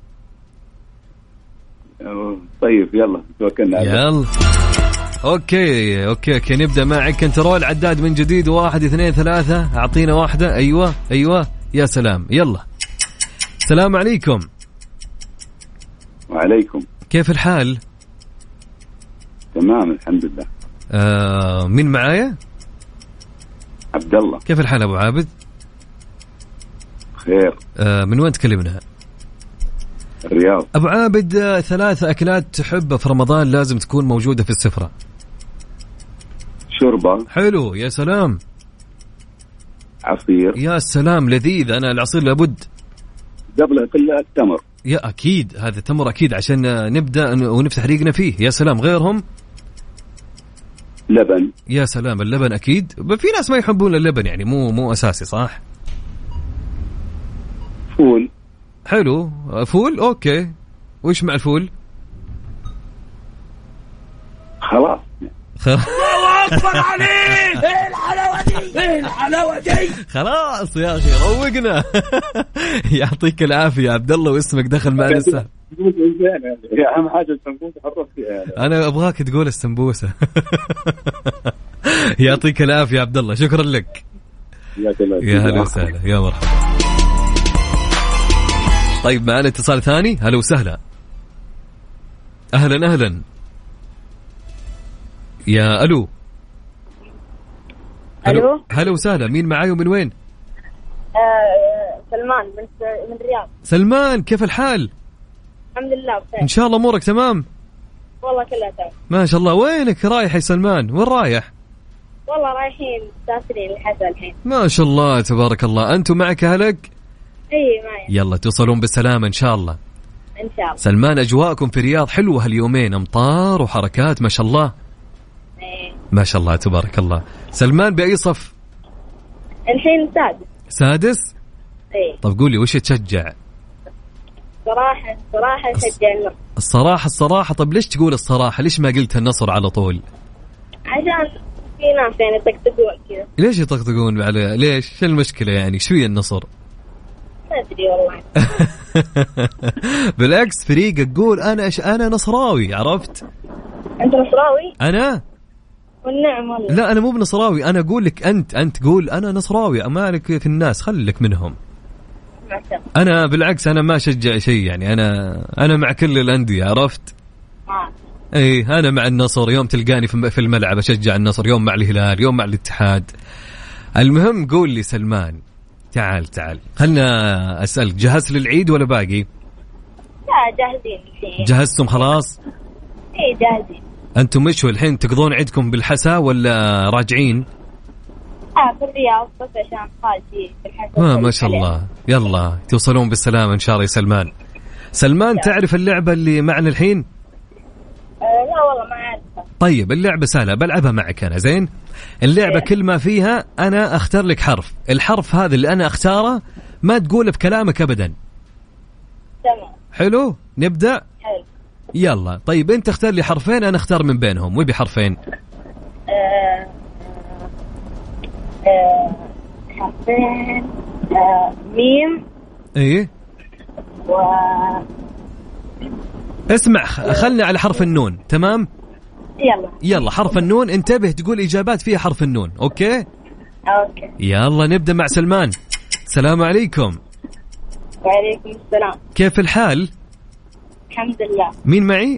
طيب يلا توكلنا على يلا. اوكي نبدأ معك. كنترول عداد من جديد. 1 2 3. اعطينا واحدة. ايوه يا سلام. يلا. السلام عليكم. وعليكم. كيف الحال؟ تمام الحمد لله. مين معايا؟ عبد الله. كيف الحال ابو عابد؟ خير. من وين تكلمنا؟ الرياض. ابو عابد، 3 اكلات تحبها في رمضان لازم تكون موجودة في السفرة. شوربة. حلو يا سلام. عصير. يا سلام لذيذ. انا العصير لابد قبلها كلها التمر. يا اكيد هذا تمر اكيد عشان نبدا ونفتح ريقنا فيه. يا سلام. غيرهم؟ لبن. يا سلام اللبن اكيد. في ناس ما يحبون اللبن يعني مو اساسي صح؟ فول. حلو. فول اوكي. وش مع الفول؟ خلاص. الله أكبر عليك. إيه الحلاوة دي، إيه الحلاوة دي. خلاص يا أخي روقنا. يعطيك العافية عبد الله، واسمك دخل معنا السهل. أهم حاجة السمبوسة حرف فيها. أنا أبغاك تقول السمبوسة. يعطيك العافية عبد الله، شكرا لك. يا هلا وسهلا يا مرحبا. طيب معنا اتصال ثاني. هلا وسهلا. أهلا يا ألو. هلا وسهلا. مين معاي ومن وين؟ سلمان من الرياض. سلمان كيف الحال؟ الحمد لله بخير. إن شاء الله أمورك تمام؟ والله كلها تمام ما شاء الله. وينك رايح يا سلمان؟ وين رايح؟ والله رايحين سافرين الحسا الحين. ما شاء الله تبارك الله. أنتم معك أهلك؟ اي معي. يلا توصلون بالسلامة إن شاء الله. إن شاء الله. سلمان أجواءكم في الرياض حلوة هاليومين، أمطار وحركات ما شاء الله. ما شاء الله تبارك الله. سلمان بأي صف؟ الحين سادس. ايه. طب قولي وش تشجع؟ صراحة تشجع النصر. الصراحة. طب ليش تقول الصراحة؟ ليش ما قلت النصر على طول؟ عشان في ناس يعني يطقطقون كذا. ليش يطقطقون على ليش؟ شو المشكلة يعني؟ شوية النصر؟ ما أدري والله. بالعكس فريقك قول أنا نصراوي، عرفت؟ أنت نصراوي؟ أنا؟ والنعم والله. لا أنا مو بنصراوي، أنا أقول لك أنت قول أنا نصراوي. أمالك في الناس خليك منهم. أنا بالعكس أنا ما أشجع شيء يعني. أنا مع كل الأندية، عرفت؟ إيه أنا مع النصر. يوم تلقاني في الملعب أشجع النصر، يوم مع الهلال، يوم مع الاتحاد. المهم قول لي سلمان، تعال خلنا أسألك، جهزت للعيد ولا باقي؟ لا جاهزين. جهزتم خلاص؟ إيه جاهزين. أنتم مشوا الحين تقضون عيدكم بالحسا ولا راجعين؟ في الرياض بس عشان خالتي في الحسا. ما شاء الله. يلا توصلون بالسلامة إن شاء الله يا سلمان. تعرف اللعبة اللي معنا الحين؟ لا والله ما أعرفها. طيب اللعبة سهلة بلعبها معك أنا. زين اللعبة كل ما فيها أنا أختار لك حرف، الحرف هذا اللي أنا أختاره ما تقوله بكلامك أبدا. تمام. حلو نبدأ. حلو. يلا طيب أنت اختار لي حرفين أنا اختار من بينهم. ويبي حرفين؟ حرفين. ميم. إيه. اسمع خلنا على حرف النون. تمام. يلا حرف النون. انتبه تقول إجابات فيها حرف النون. أوكي. يلا نبدأ مع سلمان. السلام عليكم. وعليكم السلام. كيف الحال؟ الحمد لله. مين معي؟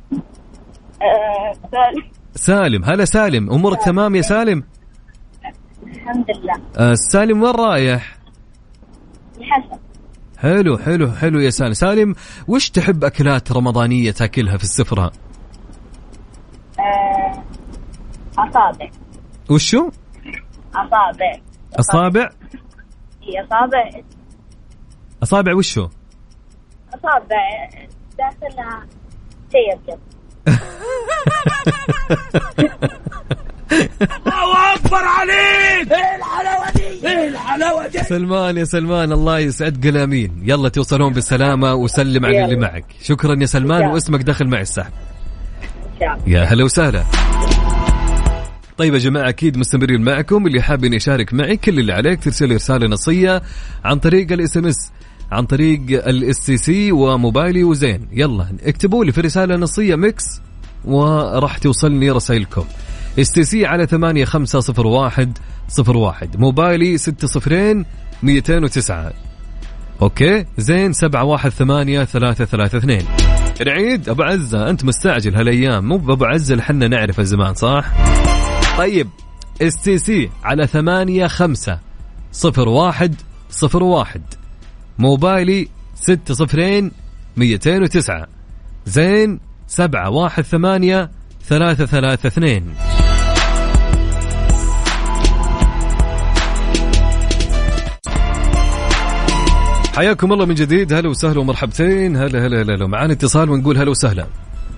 سالم. هلا سالم، أمورك تمام يا سالم؟ الحمد لله. سالم وين رايح؟ الحسن. حلو يا سالم. وش تحب أكلات رمضانية تاكلها في السفرة؟ أصابع. وشو؟ أصابع. أصابع وشو؟ أصابع داخلها شيء أبيض. الله أكبر عليك. إيه الحلاوة دي، إيه الحلاوة دي. سلمان يا سلمان الله يسعد قلامين. يلا توصلون بالسلامة وسلم على اللي معك. شكرا يا سلمان، واسمك دخل معي السحب. يا هلا وسهلا. طيب يا جماعة أكيد مستمرين معكم. اللي حابين يشارك معي كل اللي عليك ترسل رسالة نصية عن طريق SMS عن طريق STC وموبايلي وزين. يلا اكتبوا لي في رسالة نصية ميكس وراح توصلني رسائلكم. STC على 850101 موبايلي 60209 اوكي زين 718332. العيد ابو عزة انت مستعجل هالايام مو ابو عزة اللي حنا نعرفه زمان صح؟ طيب STC على 850101 موبايلي 60209 زين 718332. حياكم الله من جديد. هلا وسهلا ومرحبتين. هلا هلا هلا. معانا اتصال ونقول هلا وسهلا.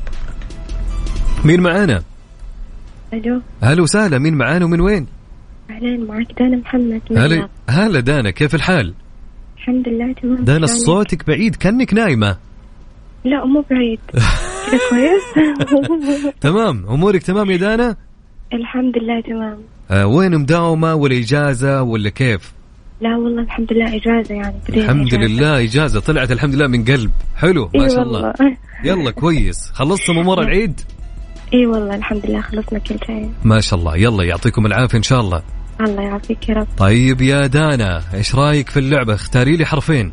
مين معانا؟ الو هلا وسهلا. مين معانا ومن وين؟ اهلا معك دانا محمد. هلا هلا دانا كيف الحال؟ الحمد لله تمام. دانا صوتك بعيد كأنك نايمة. لا مو بعيد كده كويس. تمام أمورك تمام يا دانا؟ الحمد لله تمام. وين مداومة ولا إجازة ولا كيف؟ لا والله الحمد لله إجازة يعني. الحمد لله إجازة طلعت الحمد لله من قلب. حلو ما شاء الله. يلا كويس. خلصتم أمور العيد؟ اي والله الحمد لله خلصنا كل شيء ما شاء الله. يلا يعطيكم العافية إن شاء الله. الله يعافيك يا رب. طيب يا دانا إيش رأيك في اللعبة؟ اختاري لي حرفين.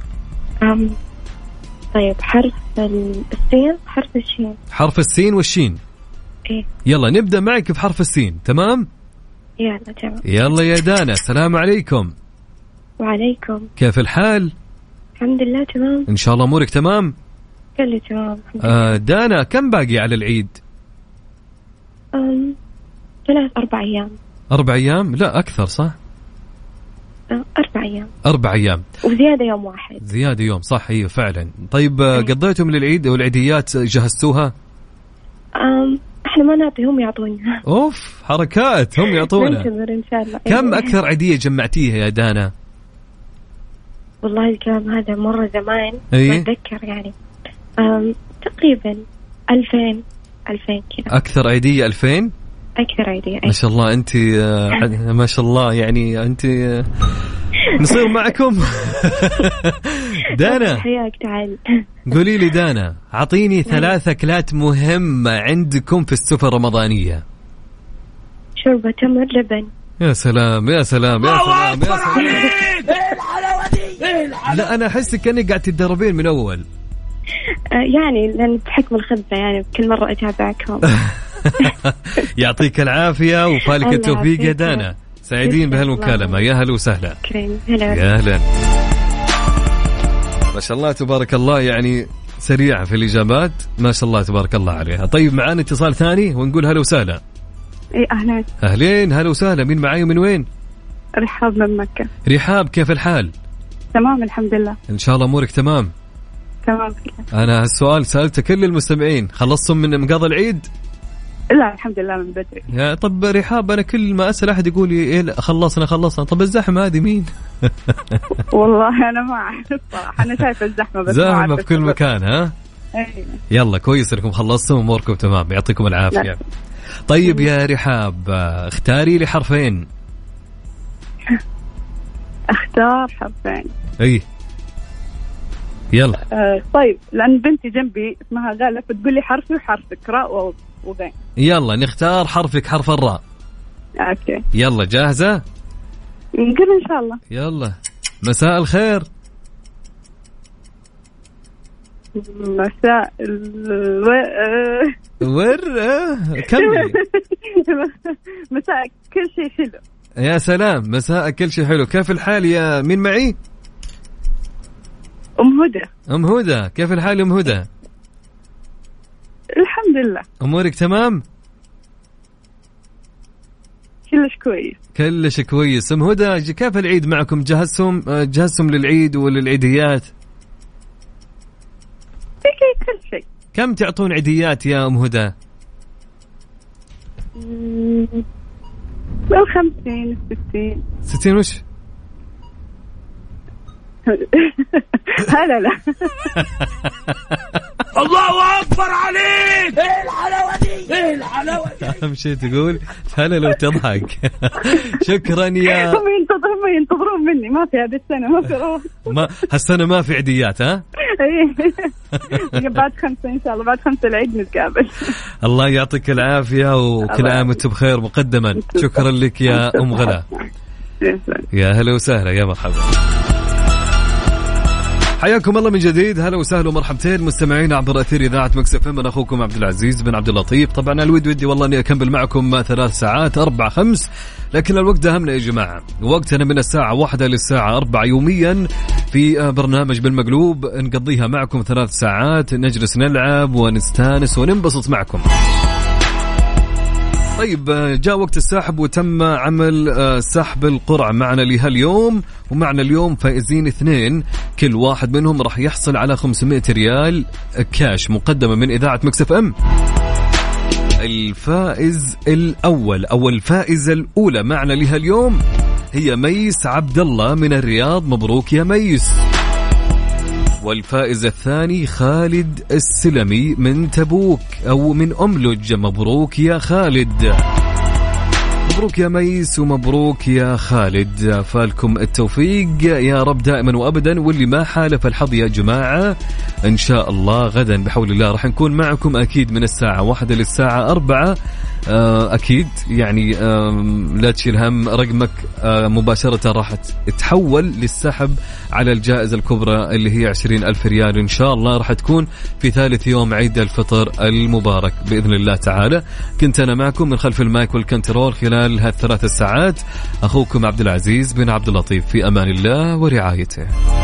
طيب حرف السين حرف الشين. حرف السين والشين. إيه. يلا نبدأ معك في حرف السين. تمام يلا تمام. يلا يا دانا السلام عليكم. وعليكم. كيف الحال؟ الحمد لله تمام إن شاء الله أمورك تمام. كله تمام. دانا كم باقي على العيد؟ 4 أيام. 4 أيام؟ لا أكثر صح؟ 4 أيام. 4 أيام وزيادة يوم واحد. زيادة يوم صح. أيوة فعلا. طيب قضيتم للعيد والعيديات جهزتوها؟ احنا ما نعطيهم يعطونا. اوف حركات هم يعطونا. ننتظر ان شاء الله. كم اكثر عيدية جمعتيها يا دانا؟ والله الكلام هذا مرة زمان ما اتذكر يعني. تقريبا 2000 كذا. اكثر عيدية 2000. اكثر عيدية. ما شاء الله انت ما شاء الله يعني انت نصير معكم. دانا حياك تعال. قولي لي دانا عطيني 3 أكلات مهمة عندكم في السفرة الرمضانية. شوربة تمر لبن. يا سلام يا سلام يا سلام يا سلام. لا أنا أحسك كأنك قاعد تتدربين من أول. يعني لأن بحكم الخبرة يعني كل مرة أتابعكم. يعطيك العافية وفالك التوفيق يا دانا. سعيدين بهالمكالمة. يا هلا وسهلا. يا هلا. ما شاء الله تبارك الله يعني سريعة في الإجابات ما شاء الله تبارك الله عليها. طيب معانا اتصال ثاني ونقول هلا وسهلا. اي أهلا. أهلين هلا وسهلا. مين معاي ومن وين؟ رحاب من مكة. رحاب كيف الحال؟ تمام الحمد لله. إن شاء الله أمورك تمام. تمام. أنا هالسؤال سألته كل المستمعين. خلصتم من مقاضي العيد؟ لا الحمد لله من بدري. يا طب رحاب أنا كل ما أسأل أحد يقول لي إيه خلصنا. طب الزحمة هذه مين؟ والله أنا ما أعرف صراحة. أنا شايفة الزحمة بس زحمة في كل مكان ها؟ أيه. يلا كويس إنكم خلصتم أموركم تمام. يعطيكم العافية. لا. طيب يا رحاب اختاري لي حرفين. اختار حرفين. اي يلا. طيب لأن بنتي جنبي اسمها غالة فتقول لي حرفي وحرفك راء وغين. يلا نختار حرفك حرف الراء. اوكي يلا جاهزة؟ نقول ان شاء الله. يلا مساء الخير. مساء كملي. مساء كل شيء حلو. يا سلام مساء كل شيء حلو. كيف الحال يا مين معي؟ أم هدى. أم هدى كيف الحال أم هدى؟ الحمد لله. أمورك تمام؟ كلش كويس. كلش كويس. أم هدى كيف العيد معكم؟ جهزتم للعيد وللعيديات؟ كل شيء. كم تعطون عيديات يا أم هدى؟ 50 60. 60 وش؟ هلا لا. الله اكبر عليك. ايه الحلاوه دي، ايه الحلاوه دي. اهم شيء تقول هلا لو تضحك. شكرا يا هم ينتظرون مني، ما في هذه السنه، ما في روح. ما هالسنه ما في عيديات ها. بعد 5 ان شاء الله، بعد 5 العيد نتقابل. الله يعطيك العافيه وكل عام وانتم بخير مقدما. شكرا لك يا ام غلا. يا هلا وسهلا، يا مرحبا، حياكم الله من جديد. هلا وسهلا ومرحبتين مستمعين عبر أثير إذاعة مكس اف ام. من أخوكم عبد العزيز بن عبد اللطيف. طبعا الود ودي والله أني أكمل معكم 3 ساعات 4-5، لكن الوقت أهمنا يا جماعة. وقتنا من الساعة 1 للساعة 4 يوميا في برنامج بالمقلوب، نقضيها معكم 3 ساعات، نجلس نلعب ونستانس وننبسط معكم. طيب جاء وقت السحب وتم عمل سحب القرعة معنا لهاليوم، ومعنا اليوم فائزين 2، كل واحد منهم راح يحصل على 500 ريال كاش مقدمة من إذاعة مكس اف ام. الفائز الأول أو الفائزة الأولى معنا لهاليوم هي ميس عبد الله من الرياض، مبروك يا ميس. والفائز الثاني خالد السلمي من تبوك أو من أملج، مبروك يا خالد. مبروك يا ميس ومبروك يا خالد، فالكم التوفيق يا رب دائما وأبدا. واللي ما حالف الحظ يا جماعة إن شاء الله غدا بحول الله راح نكون معكم أكيد من الساعة 1 للساعة 4 أكيد. يعني لا تشيل هم، رقمك مباشرة راح تحول للسحب على الجائزة الكبرى اللي هي 20,000 ريال إن شاء الله، راح تكون في ثالث يوم عيد الفطر المبارك بإذن الله تعالى. كنت أنا معكم من خلف المايك والكنترول خلال هالثلاث ساعات، أخوكم عبد العزيز بن عبد اللطيف، في أمان الله ورعايته.